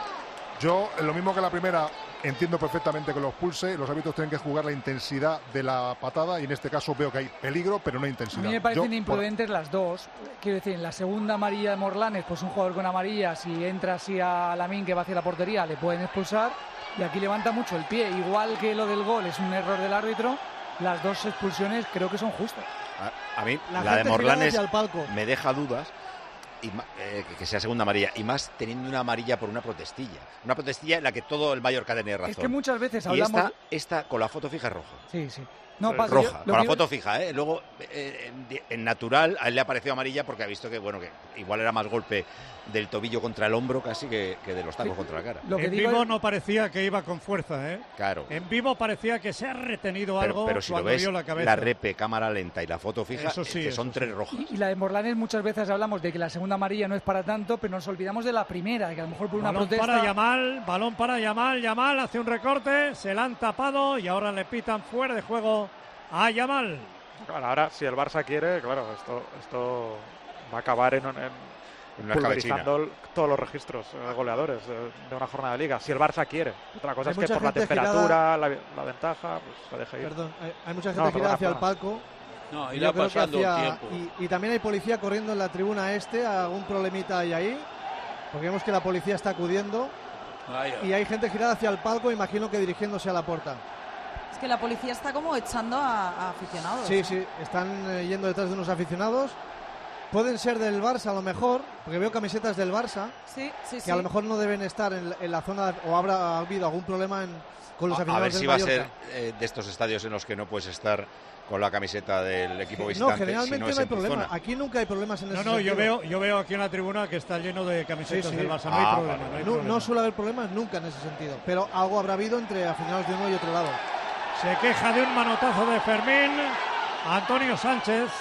Yo, lo mismo que la primera, entiendo perfectamente que los pulse. Los árbitros tienen que jugar la intensidad de la patada y en este caso veo que hay peligro, pero no A intensidad. mí me parecen Yo, por- imprudentes las dos. Quiero decir, en la segunda amarilla de Morlanes, pues un jugador con amarilla, si entra así a Lamine que va hacia la portería, le pueden expulsar. Y aquí levanta mucho el pie. Igual que lo del gol es un error del árbitro, las dos expulsiones creo que son justas. A, a mí, La la, de gente girada Morlanes hacia el palco. me deja dudas. Y, ma- eh, que- que sea segunda amarilla. Y más teniendo una amarilla por una protestilla. Una protestilla en la que todo el Mallorca tenía razón. Es que muchas veces Y hablamos... esta, esta con la foto fija es roja. Sí, sí. No, Eh, pasa, roja, yo- lo con la que- foto fija, ¿eh? Luego, eh, en, en natural, a él le ha parecido amarilla porque ha visto que, bueno, que igual era más golpe del tobillo contra el hombro casi que, que de los tacos contra la cara. En vivo no parecía que iba con fuerza, ¿eh? Claro. En vivo parecía que se ha retenido Pero, algo pero si lo cuando ves, vio la cabeza. la repe, cámara lenta y la foto fija, Eso sí, es que son eso tres rojas. Y la de Morlanes muchas veces hablamos de que la segunda amarilla no es para tanto, pero nos olvidamos de la primera, que a lo mejor por una Balón protesta... para Yamal, balón para Yamal, Yamal hace un recorte, se la han tapado y ahora le pitan fuera de juego a Yamal. Claro, ahora, si el Barça quiere, claro, esto, esto va a acabar en, un- en, En una pulverizando el- todos los registros eh, goleadores de, de una jornada de liga. Si el Barça quiere. Otra cosa Hay es que mucha por la gente temperatura, la, la ventaja, pues la deja ir. Perdón, hay, hay mucha No, gente girada perdona, hacia el perdona. palco. No, Y irá yo creo que pasando el hacia- tiempo. Y, y también hay policía corriendo en la tribuna este, algún problemita hay ahí, porque vemos que la policía está acudiendo. Vaya. Y hay gente girada hacia el palco, imagino que dirigiéndose a la puerta. Es que la policía está como echando a, a aficionados. Sí, ¿eh? sí, están eh, yendo detrás de unos aficionados. Pueden ser del Barça a lo mejor, porque veo camisetas del Barça, Sí, sí, que sí. a lo mejor no deben estar en, en la zona, o habrá habido algún problema en- con los A, a aficionados ver del si va a Mallorca. ser eh, de estos estadios en los que no puedes estar con la camiseta del equipo No, visitante. generalmente si no, no, es hay en tu problema. zona. Aquí nunca hay problemas en No, ese no, yo sentido. veo, yo veo aquí en la tribuna que está lleno de camisetas Sí, sí. del Barça, no Ah, hay problema. vale. no hay No, problema. no suele haber problemas nunca en ese sentido, pero algo habrá habido entre aficionados de uno y otro lado. Se queja de un manotazo de Fermín. Antonio Sánchez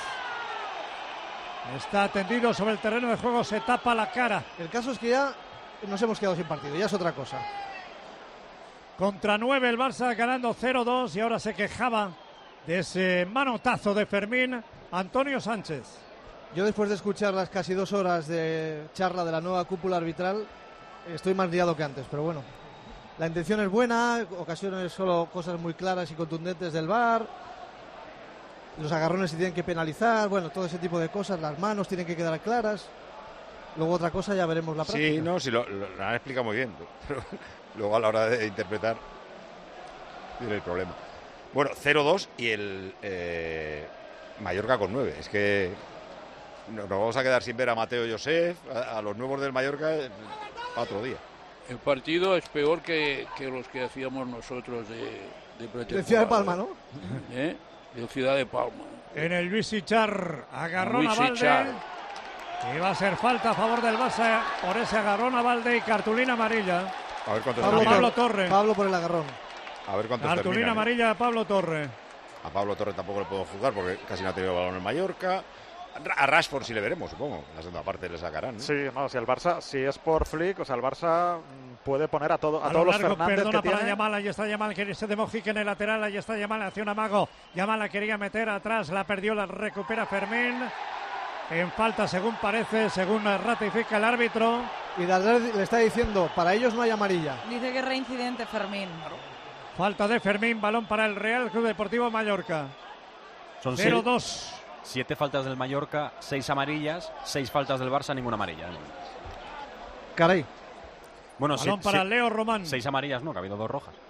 está tendido sobre el terreno de juego, se tapa la cara. El caso es que ya nos hemos quedado sin partido, ya es otra cosa. Contra nueve el Barça ganando cero dos y ahora se quejaba de ese manotazo de Fermín Antonio Sánchez. Yo después de escuchar las casi dos horas de charla de la nueva cúpula arbitral, estoy más liado que antes, pero bueno. La intención es buena, ocasiones solo cosas muy claras y contundentes del V A R, los agarrones se tienen que penalizar, bueno, todo ese tipo de cosas, las manos tienen que quedar claras. Luego otra cosa ya veremos la práctica. Sí, no, sí, lo, lo- lo han explicado muy bien, pero luego a la hora de interpretar viene el problema. Bueno, cero dos y el eh, Mallorca con nueve. Es que nos vamos a quedar sin ver a Mateo Josef, a, a los nuevos del Mallorca, eh, para otro día. El partido es peor que, que los que hacíamos nosotros de, de pretemporada. De Ciudad de Palma, ¿no? ¿Eh? De Ciudad de Palma. En el Luis Ichar, agarrón a Luis Valde. Ichar. Y va a ser falta a favor del Barça por ese agarrón a Valde y cartulina amarilla. A ver cuántos Pablo, terminan. Pablo Torre. Pablo por el agarrón. A ver cuántos Cartulina terminan, ¿eh? amarilla a Pablo Torre. A Pablo Torre tampoco le puedo juzgar porque casi no ha tenido balón en Mallorca. A Rashford sí le veremos, supongo. En la segunda parte le sacarán, ¿no? Sí, no, si el Barça, si es por Flick, o sea, el Barça mm, puede poner a, todo, a, A todos lo los largo, Fernández perdona que para tiene. Yamal, ahí está Yamal, que se de Mojica en el lateral, ahí está Yamal, hacia un amago. Yamal la quería meter atrás, la perdió, la recupera Fermín. En falta, según parece, según ratifica el árbitro. Y Dardel le está diciendo, para ellos no hay amarilla. Dice que reincidente Fermín. Falta de Fermín, balón para el Real Club Deportivo Mallorca. Son cero seis- dos. Siete faltas del Mallorca, seis amarillas, seis faltas del Barça, ninguna amarilla. Caray. Bueno, Balón sí- para sí- Leo Román. Seis amarillas, no, que ha habido dos rojas.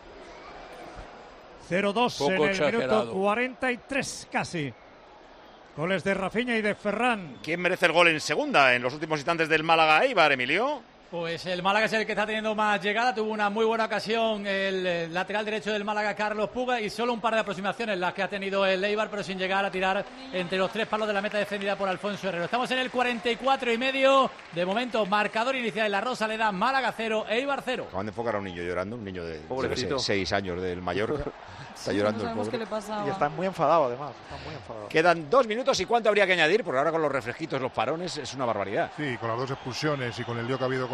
cero dos en Poco el minuto exagerado. cuarenta y tres casi. Goles de Rafinha y de Ferran. ¿Quién merece el gol en segunda en los últimos instantes del Málaga Eibar, Emilio? Pues el Málaga es el que está teniendo más llegada. Tuvo una muy buena ocasión el eh, lateral derecho del Málaga, Carlos Puga, y solo un par de aproximaciones las que ha tenido el Eibar, pero sin llegar a tirar entre los tres palos de la meta defendida por Alfonso Herrero. Estamos en el cuarenta y cuatro y medio. De momento, marcador inicial en la Rosaleda, Málaga cero, Eibar cero. Acaban de enfocar a un niño llorando, un niño de Pobrecito. yo qué sé, seis años del Mallorca. Está Sí, llorando no el sabemos pobre. qué le pasaba. Y está muy enfadado, además. Está muy enfadado. Quedan dos minutos y cuánto habría que añadir, porque ahora con los refresquitos, los parones, es una barbaridad. Sí, con las dos expulsiones y con el lío que ha habido con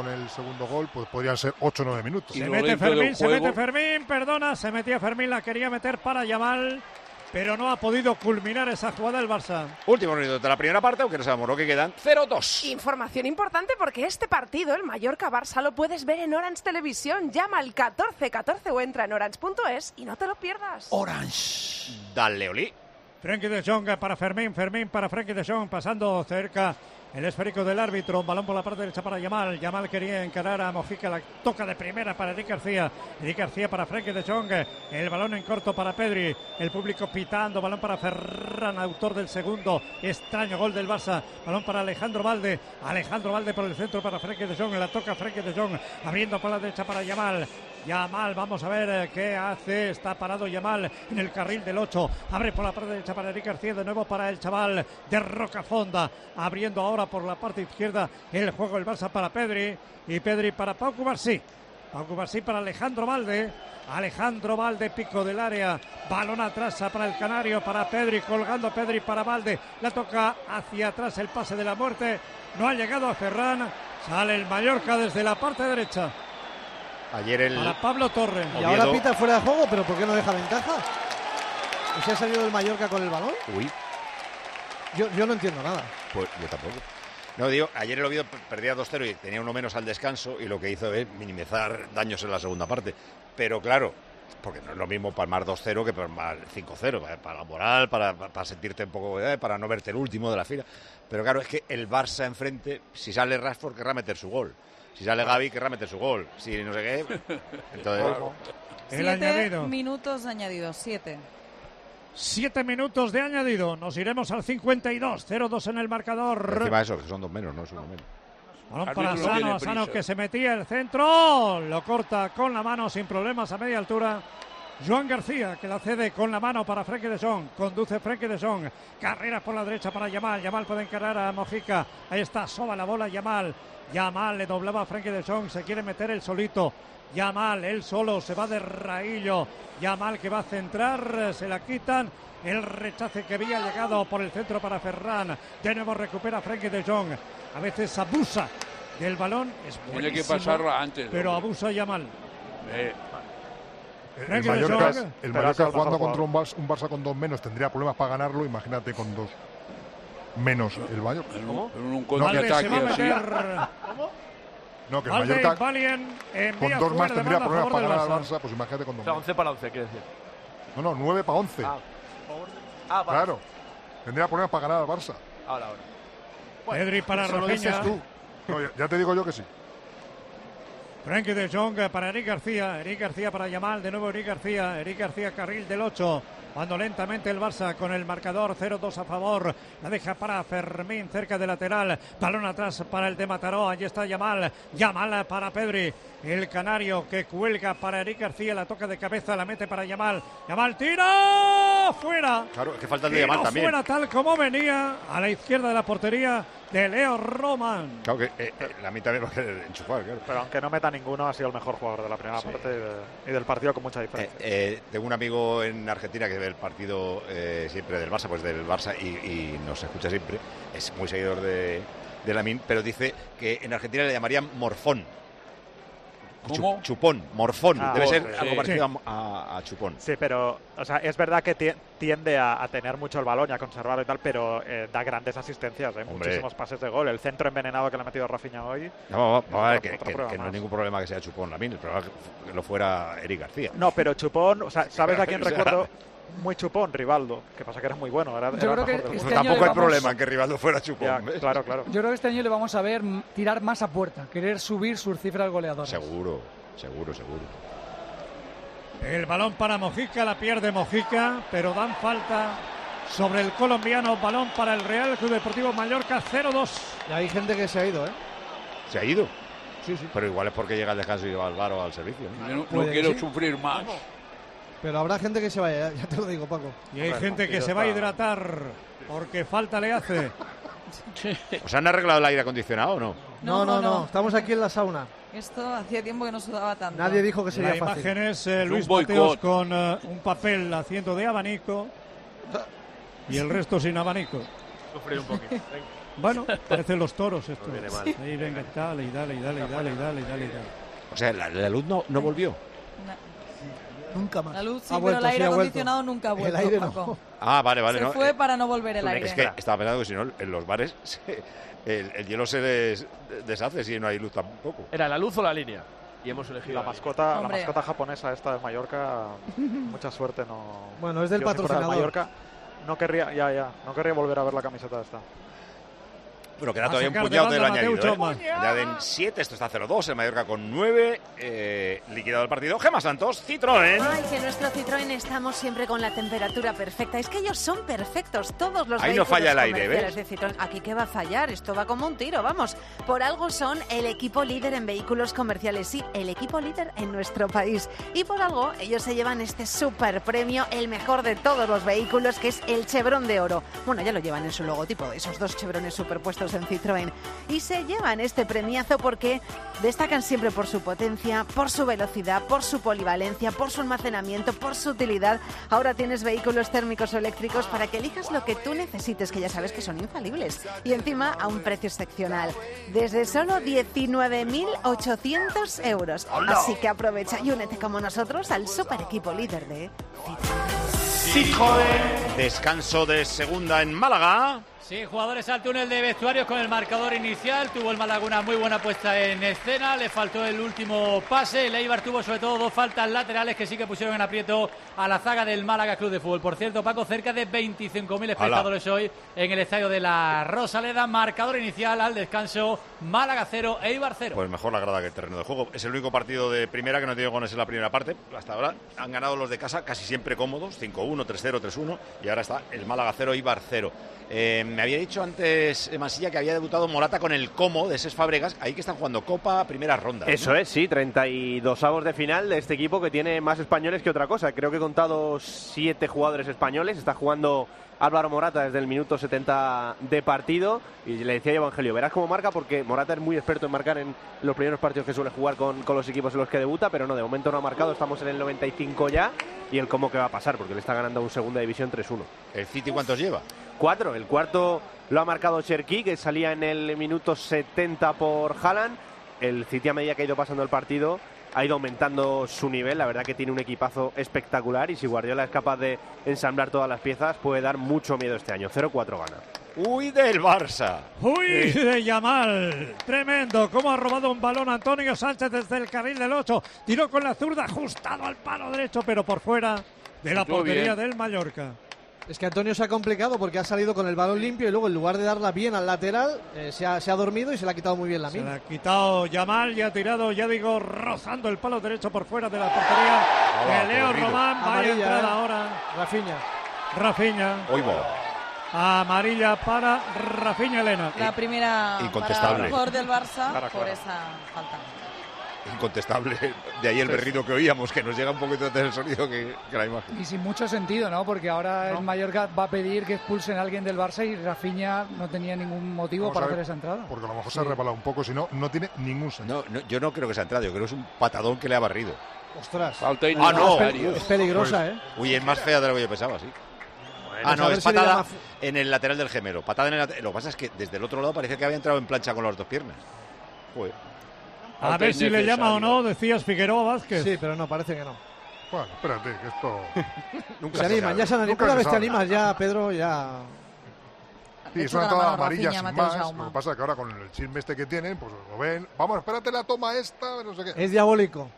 con el segundo gol, pues podrían ser ocho o nueve minutos. Se mete Fermín, se mete Fermín, perdona, se metía Fermín, la quería meter para Yamal, pero no ha podido culminar esa jugada el Barça. Último minuto de la primera parte, aunque no sabemos lo que quedan, cero dos. Información importante porque este partido, el Mallorca-Barça, lo puedes ver en Orange Televisión. Llama al catorce catorce o entra en orange punto es y no te lo pierdas. Orange. Dale, Oli. Frenkie de Jong para Fermín, Fermín para Frenkie de Jong, pasando cerca el esférico del árbitro, balón por la parte derecha para Yamal, Yamal quería encarar a Mojica, la toca de primera para Eric García, Eric García para Frenkie de Jong, el balón en corto para Pedri, el público pitando, balón para Ferran, autor del segundo extraño gol del Barça, balón para Alejandro Valde, Alejandro Valde por el centro para Frenkie de Jong, la toca Frenkie de Jong, abriendo por la derecha para Yamal, Yamal, vamos a ver qué hace, está parado Yamal en el carril del ocho, abre por la parte derecha para Eric García, de nuevo para el chaval de Rocafonda, abriendo ahora por la parte izquierda el juego del Barça para Pedri, y Pedri para Pau Cubarsí, Pau Cubarsí para Alejandro Valde, Alejandro Valde, pico del área, balón atrás para el canario, para Pedri, colgando Pedri para Valde, la toca hacia atrás el pase de la muerte, no ha llegado a Ferran, sale el Mallorca desde la parte derecha. Ayer el... Para Pablo Torre. Y ahora pita fuera de juego, pero ¿por qué no deja ventaja? ¿Y se ha salido del Mallorca con el balón? Uy. Yo, yo no entiendo nada. Pues yo tampoco. No, digo, ayer el Oviedo perdía dos cero y tenía uno menos al descanso y lo que hizo es minimizar daños en la segunda parte. Pero claro, porque no es lo mismo palmar dos cero que palmar cinco cero, para la moral, para, para sentirte un poco, eh, para no verte el último de la fila. Pero claro, es que el Barça enfrente, si sale Rashford querrá meter su gol. Si sale Gavi querrá meter su gol. Si no sé qué, entonces... El Siete añadido. minutos añadidos, siete. Siete minutos de añadido. Nos iremos al cincuenta y dos. cero dos en el marcador. Encima de eso, que son dos menos, no es uno menos. Balón para Asano, Asano que se metía el centro. Lo corta con la mano sin problemas a media altura. Joan García que la cede con la mano para Frenkie de Jong. Conduce Frenkie de Jong. Carrera por la derecha para Yamal. Yamal puede encarar a Mojica. Ahí está, soba la bola Yamal. Yamal le doblaba a Frenkie de Jong. Se quiere meter el solito. Yamal, él solo, se va de raíllo. Yamal que va a centrar, se la quitan. El rechace que había llegado por el centro para Ferran. De nuevo recupera Frenkie de Jong. A veces abusa del balón. Es Tiene que pasarla antes. Pero abusa Yamal. Eh. El, el Mallorca, el Mallorca jugando contra un Barça, un Barça con dos menos tendría problemas para ganarlo. Imagínate con dos menos el Mallorca. ¿Cómo? En un contraataque así. ¿Cómo? No, que el Valde, Mallorca Valien, con dos más tendría problemas para ganar al Barça, pues imagínate con dos. O sea, once para once, quiere decir. No, no, nueve para once. Ah, ah para claro. Tendría problemas para ganar al Barça. Ahora, ahora. Bueno, Pedri para eso lo dices Rafinha. tú. No, ya, ya te digo yo que sí. Frenkie de Jong para Eric García. Eric García para Yamal. De nuevo Eric García. Eric García, carril del ocho. Cuando lentamente el Barça con el marcador cero dos a favor. La deja para Fermín cerca de lateral. Balón atrás para el de Mataró. Allí está Yamal. Yamal para Pedri. El canario que cuelga para Eric García. La toca de cabeza. La mete para Yamal. Yamal tira. Fuera. Claro, es que falta el de Yamal también. Fuera tal como venía. A la izquierda de la portería de Leo Roman. Claro que eh, eh, la mitad me va a querer enchufar, claro. Pero aunque no meta ninguno, ha sido el mejor jugador de la primera sí. parte y, de, y del partido con mucha diferencia. Eh, eh, tengo un amigo en Argentina que ve el partido eh, siempre del Barça, pues del Barça y, y nos escucha siempre. Es muy seguidor de, de Lamine, pero dice que en Argentina le llamarían morfón. ¿Cómo? Chupón, morfón. Ah, Debe sí, ser sí. algo parecido sí. a, a chupón. Sí, pero o sea, es verdad que tiende a, a tener mucho el balón y a conservarlo y tal, pero eh, da grandes asistencias, ¿eh? muchísimos pases de gol. El centro envenenado que le ha metido Rafinha hoy. No, vamos a ver, que, que, que no hay ningún problema que sea Chupón Lamine, el problema es que lo fuera Eric García. No, pero Chupón, o sea, ¿sabes a quién o sea, recuerdo? Muy chupón, Rivaldo, que pasa que era muy bueno. Era, Yo era creo que mejor este pues tampoco hay vamos... problema en que Rivaldo fuera chupón. Ya, claro, claro. Yo creo que este año le vamos a ver tirar más a puerta, querer subir sus cifras goleadoras. Seguro, seguro, seguro. El balón para Mojica, la pierde Mojica, pero dan falta sobre el colombiano. Balón para el Real Club Deportivo Mallorca, cero dos. Y hay gente que se ha ido, ¿eh? ¿Se ha ido? Sí, sí. Pero igual es porque llega al descanso y va al bar o al servicio. ¿no? No, no quiero sí. sufrir más. Pero habrá gente que se vaya, ya te lo digo, Paco. Y hay gente que se va a hidratar porque falta le hace. ¿Os han arreglado el aire acondicionado o no? No, no, no, no. Estamos aquí en la sauna. Esto hacía tiempo que no sudaba tanto. Nadie dijo que sería la fácil. La imagen es eh, Luis Mateos con uh, un papel haciendo de abanico y el resto sin abanico. Sufrir un poquito. Bueno, parecen los toros esto. No viene mal. Ahí venga, dale, y dale, y dale, y dale, y dale, y dale, y dale. O sea, la, la luz no, no volvió. Nunca más. La luz sí, Ha vuelto, pero el aire sí, ha vuelto. acondicionado nunca ha vuelto, El aire no. Paco. Ah, vale, vale. Se no, fue eh, para no volver el aire. Es que estaba pensando que si no, en los bares se- el, el hielo se des- deshace si no hay luz tampoco. ¿Era la luz o la línea? Y hemos elegido La la mascota, la Hombre. mascota japonesa esta de Mallorca, mucha suerte no. Bueno, es del Yo, si fuera del patrocinador. Mallorca, no querría, ya, ya, no querría volver a ver la camiseta esta. Bueno, queda A todavía un sacar de puñado del banda Mateu añadido. ¿eh? Choma. Añaden siete, esto está cero dos, el Mallorca con nueve. Eh, liquidado el partido. Gema Santos, Citroën. Ay, que nuestro Citroën estamos siempre con la temperatura perfecta. Es que ellos son perfectos, todos los Ahí no vehículos falla el aire, comerciales ¿ves? de Citroën. Aquí qué va a fallar, esto va como un tiro, vamos. Por algo son el equipo líder en vehículos comerciales, sí, el equipo líder en nuestro país. Y por algo ellos se llevan este super premio, el mejor de todos los vehículos, que es el Chevron de Oro. Bueno, ya lo llevan en su logotipo, esos dos chevrones superpuestos en Citroën. Y se llevan este premiazo porque destacan siempre por su potencia, por su velocidad, por su polivalencia, por su almacenamiento, por su utilidad. Ahora tienes vehículos térmicos o eléctricos para que elijas lo que tú necesites, que ya sabes que son infalibles. Y encima a un precio excepcional, desde solo diecinueve mil ochocientos euros. Así que aprovecha y únete como nosotros al super equipo líder de Citroën. Descanso de segunda en Málaga. Sí, jugadores al túnel de vestuarios con el marcador inicial. Tuvo el Málaga una muy buena puesta en escena. Le faltó el último pase. El Eibar tuvo sobre todo dos faltas laterales que sí que pusieron en aprieto a la zaga del Málaga Club de Fútbol. Por cierto, Paco, cerca de veinticinco mil espectadores hoy en el estadio de la Rosaleda. Marcador inicial al descanso. Málaga cero, Eibar cero. Pues mejor la grada que el terreno de juego. Es el único partido de primera que no tiene goles en la primera parte. Hasta ahora han ganado los de casa casi siempre cómodos. cinco uno, tres cero, tres uno. Y ahora está el Málaga cero, Eibar cero. Eh, me había dicho antes eh, Mansilla que había debutado Morata con el Como de Ses Fábregas, ahí que están jugando Copa, primera ronda. Eso es, sí, treinta y dos avos de final de este equipo que tiene más españoles que otra cosa. Creo que he contado siete jugadores españoles. Está jugando Álvaro Morata desde el minuto setenta de partido. Y le decía a Evangelio, verás cómo marca, porque Morata es muy experto en marcar en los primeros partidos que suele jugar con, con los equipos en los que debuta, pero no, de momento no ha marcado. Estamos en el noventa y cinco ya. Y el Como que va a pasar, porque le está ganando un segunda división tres uno. ¿El City cuántos lleva? Cuatro. El cuarto lo ha marcado Cherki, que salía en el minuto setenta por Haaland. El City, a medida que ha ido pasando el partido, ha ido aumentando su nivel. La verdad que tiene un equipazo espectacular, y si Guardiola es capaz de ensamblar todas las piezas, puede dar mucho miedo este año. cero cuatro gana. ¡Uy, del Barça! ¡Uy, Sí. de Yamal! Tremendo, cómo ha robado un balón Antonio Sánchez desde el carril del ocho. Tiró con la zurda, ajustado al palo derecho, pero por fuera de la Estuvo portería bien. del Mallorca. Es que Antonio se ha complicado porque ha salido con el balón limpio y luego, en lugar de darla bien al lateral, eh, se, ha, se ha dormido y se le ha quitado muy bien la Se mina. la ha quitado Yamal y ha tirado, ya digo, rozando el palo derecho por fuera de la portería Ah, de Leo corrido. Román. Vaya Amarilla, entrada eh. ahora. Rafinha. Rafinha. Oigo. Amarilla para Rafinha Elena. La primera Incontestable. para el jugador del Barça Clara, por clara. esa falta. Incontestable. De ahí el berrido que oíamos, que nos llega un poquito antes el sonido que, que la imagen. Y sin mucho sentido, ¿no? Porque ahora el Mallorca va a pedir que expulsen a alguien del Barça y Rafinha no tenía ningún motivo Vamos a para ver, hacer esa entrada. Porque a lo mejor Sí. se ha rebalado un poco, si no, no tiene ningún sentido. No, no, yo no creo que sea entrada, yo creo que es un patadón que le ha barrido. Ostras. Falta Ah, no. innecesaria. Es peligrosa, Pues, ¿eh? Uy, es más fea de lo que yo pensaba, sí. Bueno, ah, no, a ver es si le patada llama- en el lateral del gemelo. Patada en el late- Lo que pasa es que desde el otro lado parecía que había entrado en plancha con las dos piernas. Joder. A ver si le llama o no, decías Figueroa Vázquez. Sí, pero no, parece que no. Bueno, espérate, que esto... Nunca Se animan, ya se animan. Nunca Una se vez te sabe. animas ya, Pedro, ya... Sí, es hecho una de la entrada mano amarilla Rafinha, sin Mateo más. Jaume. Lo que pasa es que ahora con el chisme este que tienen, pues lo ven. Vamos, espérate la toma esta, no sé qué. Es diabólico.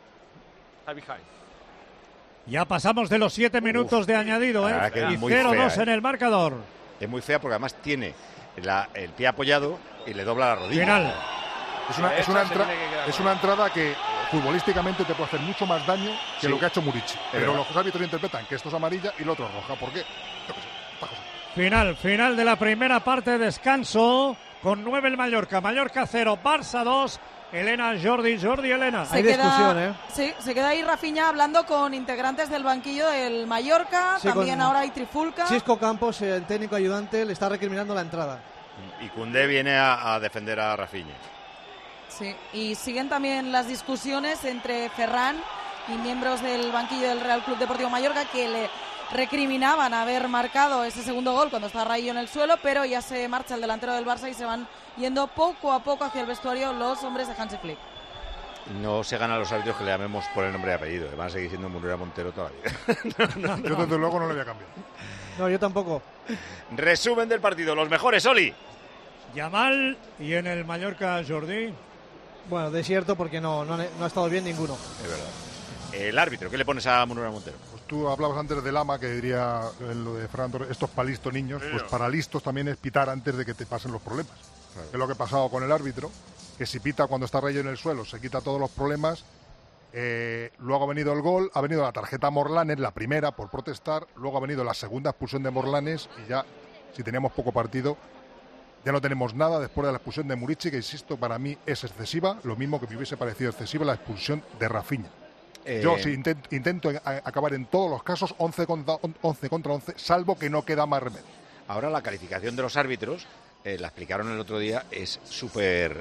Ya pasamos de los siete minutos de añadido, la ¿eh? verdad que es Y muy cero dos fea, ¿eh? en el marcador. Es muy fea porque además tiene la- el pie apoyado y le dobla la rodilla. Final. Es una, es, una entra- es una entrada que futbolísticamente te puede hacer mucho más daño que Sí. lo que ha hecho Murici. Pero Pero- los árbitros interpretan que esto es amarilla y lo otro es roja. ¿Por qué? Yo qué sé, esta cosa. Final, final de la primera parte, descanso. Con nueve el Mallorca. Mallorca cero, Barça dos. Elena, Jordi, Jordi, Elena. Se queda, Sí, se queda ahí Rafinha hablando con integrantes del banquillo del Mallorca. Sí, También con- ahora hay Trifulca. Chisco Campos, el técnico ayudante, le está recriminando la entrada. Y Koundé viene a, a defender a Rafinha. Sí, y siguen también las discusiones entre Ferran y miembros del banquillo del Real Club Deportivo Mallorca, que le recriminaban haber marcado ese segundo gol cuando está Rayo en el suelo, pero ya se marcha el delantero del Barça y se van yendo poco a poco hacia el vestuario los hombres de Hansi Flick. No se ganan los árbitros que le llamemos por el nombre y apellido, van a seguir siendo Murera Montero todavía. no, no, yo desde luego no le voy a cambiar. No, yo tampoco. Resumen del partido, los mejores, Oli. Yamal y en el Mallorca Jordi. Bueno, desierto porque no, no, no ha estado bien ninguno. Es verdad. El árbitro, ¿qué le pones a Murera Montero? Pues tú hablabas antes de Lama, que diría en lo de Fran Torres, estos para listos niños, pues para listos también es pitar antes de que te pasen los problemas. Claro. Es lo que ha pasado con el árbitro, que si pita cuando está Rayo en el suelo, se quita todos los problemas. Eh, luego ha venido el gol, ha venido la tarjeta a Morlanes, la primera por protestar, luego ha venido la segunda expulsión de Morlanes y ya, si teníamos poco partido, ya no tenemos nada después de la expulsión de Murici, que insisto, para mí es excesiva, lo mismo que me hubiese parecido excesiva la expulsión de Rafinha. Eh... Yo sí intento, intento acabar en todos los casos once contra once, salvo que no queda más remedio. Ahora la calificación de los árbitros, eh, la explicaron el otro día, es súper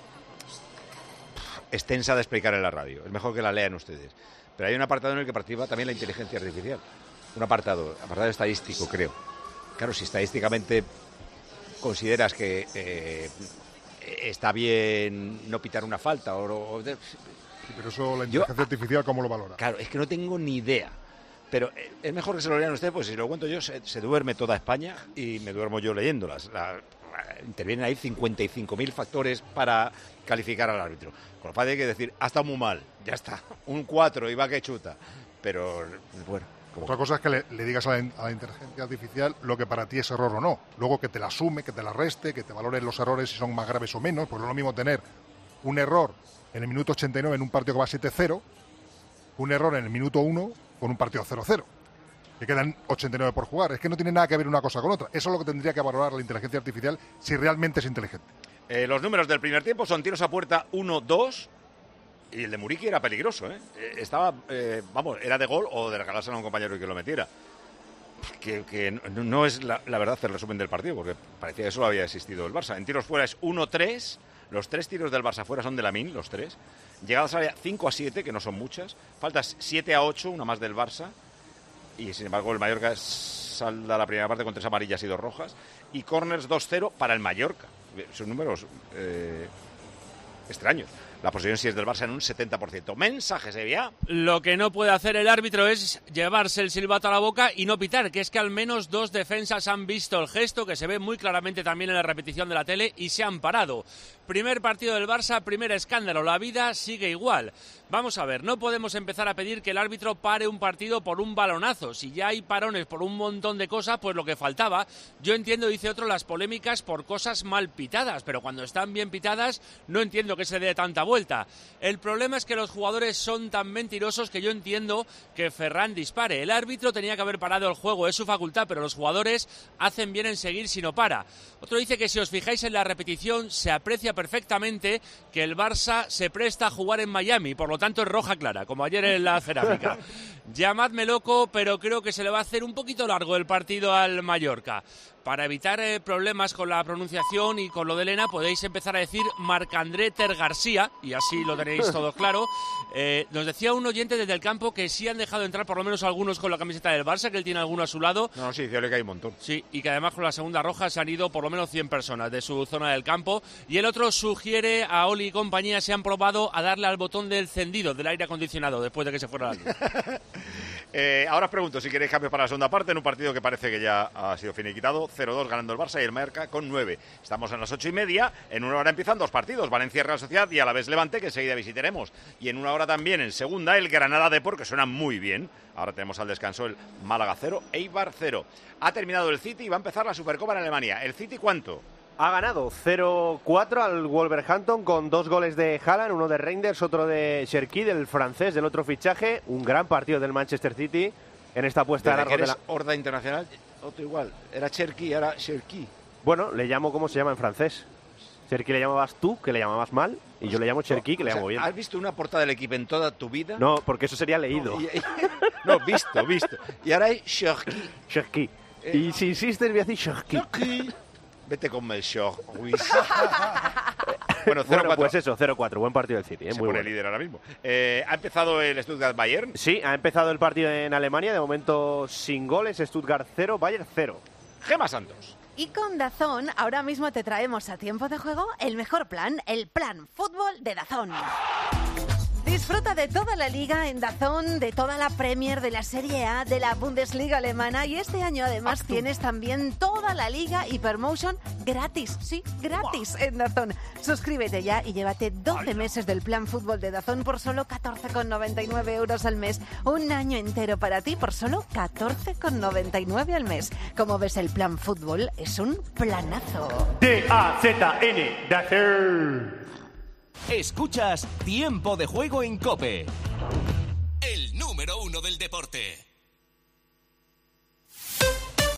extensa de explicar en la radio. Es mejor que la lean ustedes. Pero hay un apartado en el que participa también la inteligencia artificial. Un apartado, apartado estadístico, creo. Claro, si estadísticamente consideras que eh, está bien no pitar una falta o... o sí, pero eso la inteligencia Yo, artificial, ¿cómo lo valora? Claro, es que no tengo ni idea. Pero eh, es mejor que se lo lean ustedes, pues si lo cuento yo, se, se duerme toda España y me duermo yo leyéndolas. La, la, intervienen ahí cincuenta y cinco mil factores para calificar al árbitro. Con lo cual hay que decir, ha estado muy mal, ya está, un cuatro y va que chuta. Pero, bueno... Otra cosa es que le, le digas a la, a la inteligencia artificial lo que para ti es error o no. Luego que te la asume, que te la reste, que te valore los errores si son más graves o menos. Pues no es lo mismo tener un error en el minuto ochenta y nueve en un partido que va siete cero, un error en el minuto uno con un partido cero cero. Que quedan ochenta y nueve por jugar. Es que no tiene nada que ver una cosa con otra. Eso es lo que tendría que valorar la inteligencia artificial si realmente es inteligente. Eh, los números del primer tiempo son tiros a puerta uno dos. Y el de Muriqui era peligroso, ¿eh? Estaba, eh, vamos, era de gol o de regalárselo a un compañero y que lo metiera. Que, que no, no es la, la verdad el resumen del partido, porque parecía que solo había existido el Barça. En tiros fuera es uno tres, los tres tiros del Barça fuera son de Lamine, los tres. Llegadas al área cinco a siete, que no son muchas. Faltas siete a ocho, una más del Barça. Y sin embargo el Mallorca salda la primera parte con tres amarillas y dos rojas. Y corners dos cero para el Mallorca. Son números eh, extraños. La posesión sí es del Barça en un setenta por ciento. Mensaje, Sevilla. Lo que no puede hacer el árbitro es llevarse el silbato a la boca y no pitar, que es que al menos dos defensas han visto el gesto, que se ve muy claramente también en la repetición de la tele, y se han parado. Primer partido del Barça, primer escándalo. La vida sigue igual. Vamos a ver, no podemos empezar a pedir que el árbitro pare un partido por un balonazo. Si ya hay parones por un montón de cosas, pues lo que faltaba. Yo entiendo, dice otro, las polémicas por cosas mal pitadas, pero cuando están bien pitadas no entiendo que se dé tanta vuelta. El problema es que los jugadores son tan mentirosos que yo entiendo que Ferran dispare. El árbitro tenía que haber parado el juego, es su facultad, pero los jugadores hacen bien en seguir si no para. Otro dice que si os fijáis en la repetición se aprecia perfectamente que el Barça se presta a jugar en Miami, por lo tanto es roja clara, como ayer en la cerámica. Llamadme loco, pero creo que se le va a hacer un poquito largo el partido al Mallorca. Para evitar eh, problemas con la pronunciación y con lo de Elena, podéis empezar a decir Marc-André Ter García, y así lo tenéis todo claro. Eh, nos decía un oyente desde el campo que sí han dejado entrar por lo menos algunos con la camiseta del Barça, que él tiene alguno a su lado. No, sí, dice que hay un montón. Sí, y que además con la segunda roja se han ido por lo menos cien personas de su zona del campo. Y el otro sugiere a Oli y compañía, se han probado a darle al botón del encendido del aire acondicionado después de que se fuera la luz. eh, ahora os pregunto si queréis cambios para la segunda parte en un partido que parece que ya ha sido finiquitado. cero dos ganando el Barça y el Mallorca con nueve. Estamos en las ocho y media. En una hora empiezan dos partidos. Valencia Real Sociedad y a la vez Levante, que enseguida visitaremos. Y en una hora también en segunda el Granada Depor, que suena muy bien. Ahora tenemos al descanso el Málaga cero, Eibar cero. Ha terminado el City y va a empezar la Supercopa en Alemania. ¿El City cuánto? Ha ganado cero cuatro al Wolverhampton con dos goles de Haaland, uno de Reinders, otro de Cherki, del francés, del otro fichaje. Un gran partido del Manchester City en esta apuesta de largo que eres de la horda internacional, otro igual. Era Cherki, ahora Cherki. Bueno, le llamo como se llama en francés. Cherki le llamabas tú, que le llamabas mal, y yo le llamo Cherki, que le o sea, llamo bien. ¿Has visto una portada del equipo en toda tu vida? No, porque eso sería leído. No, y, y, no visto, visto. Y ahora hay Cherki. Cherki. Eh, y si insistes, voy a decir Cherki. Cherki. Vete con Melchor, Ruiz. Bueno, cero cuatro. Pues eso, cero cuatro. Buen partido del City. ¿eh? Se Muy pone bueno. líder ahora mismo. Eh, ¿Ha empezado el Stuttgart-Bayern? Sí, ha empezado el partido en Alemania. De momento sin goles. Stuttgart cero, Bayern cero. Gema Santos. Y con DAZN, ahora mismo te traemos a tiempo de juego el mejor plan, el plan fútbol de DAZN. Disfruta de toda la liga en DAZN, de toda la Premier, de la Serie A, de la Bundesliga alemana y este año además tienes también toda la liga Hypermotion gratis, sí, gratis en DAZN. Suscríbete ya y llévate doce meses del plan fútbol de DAZN por solo catorce con noventa y nueve euros al mes. Un año entero para ti por solo catorce con noventa y nueve al mes. Como ves, el plan fútbol es un planazo. D A Z N, DAZN. Escuchas Tiempo de Juego en COPE. El número uno del deporte.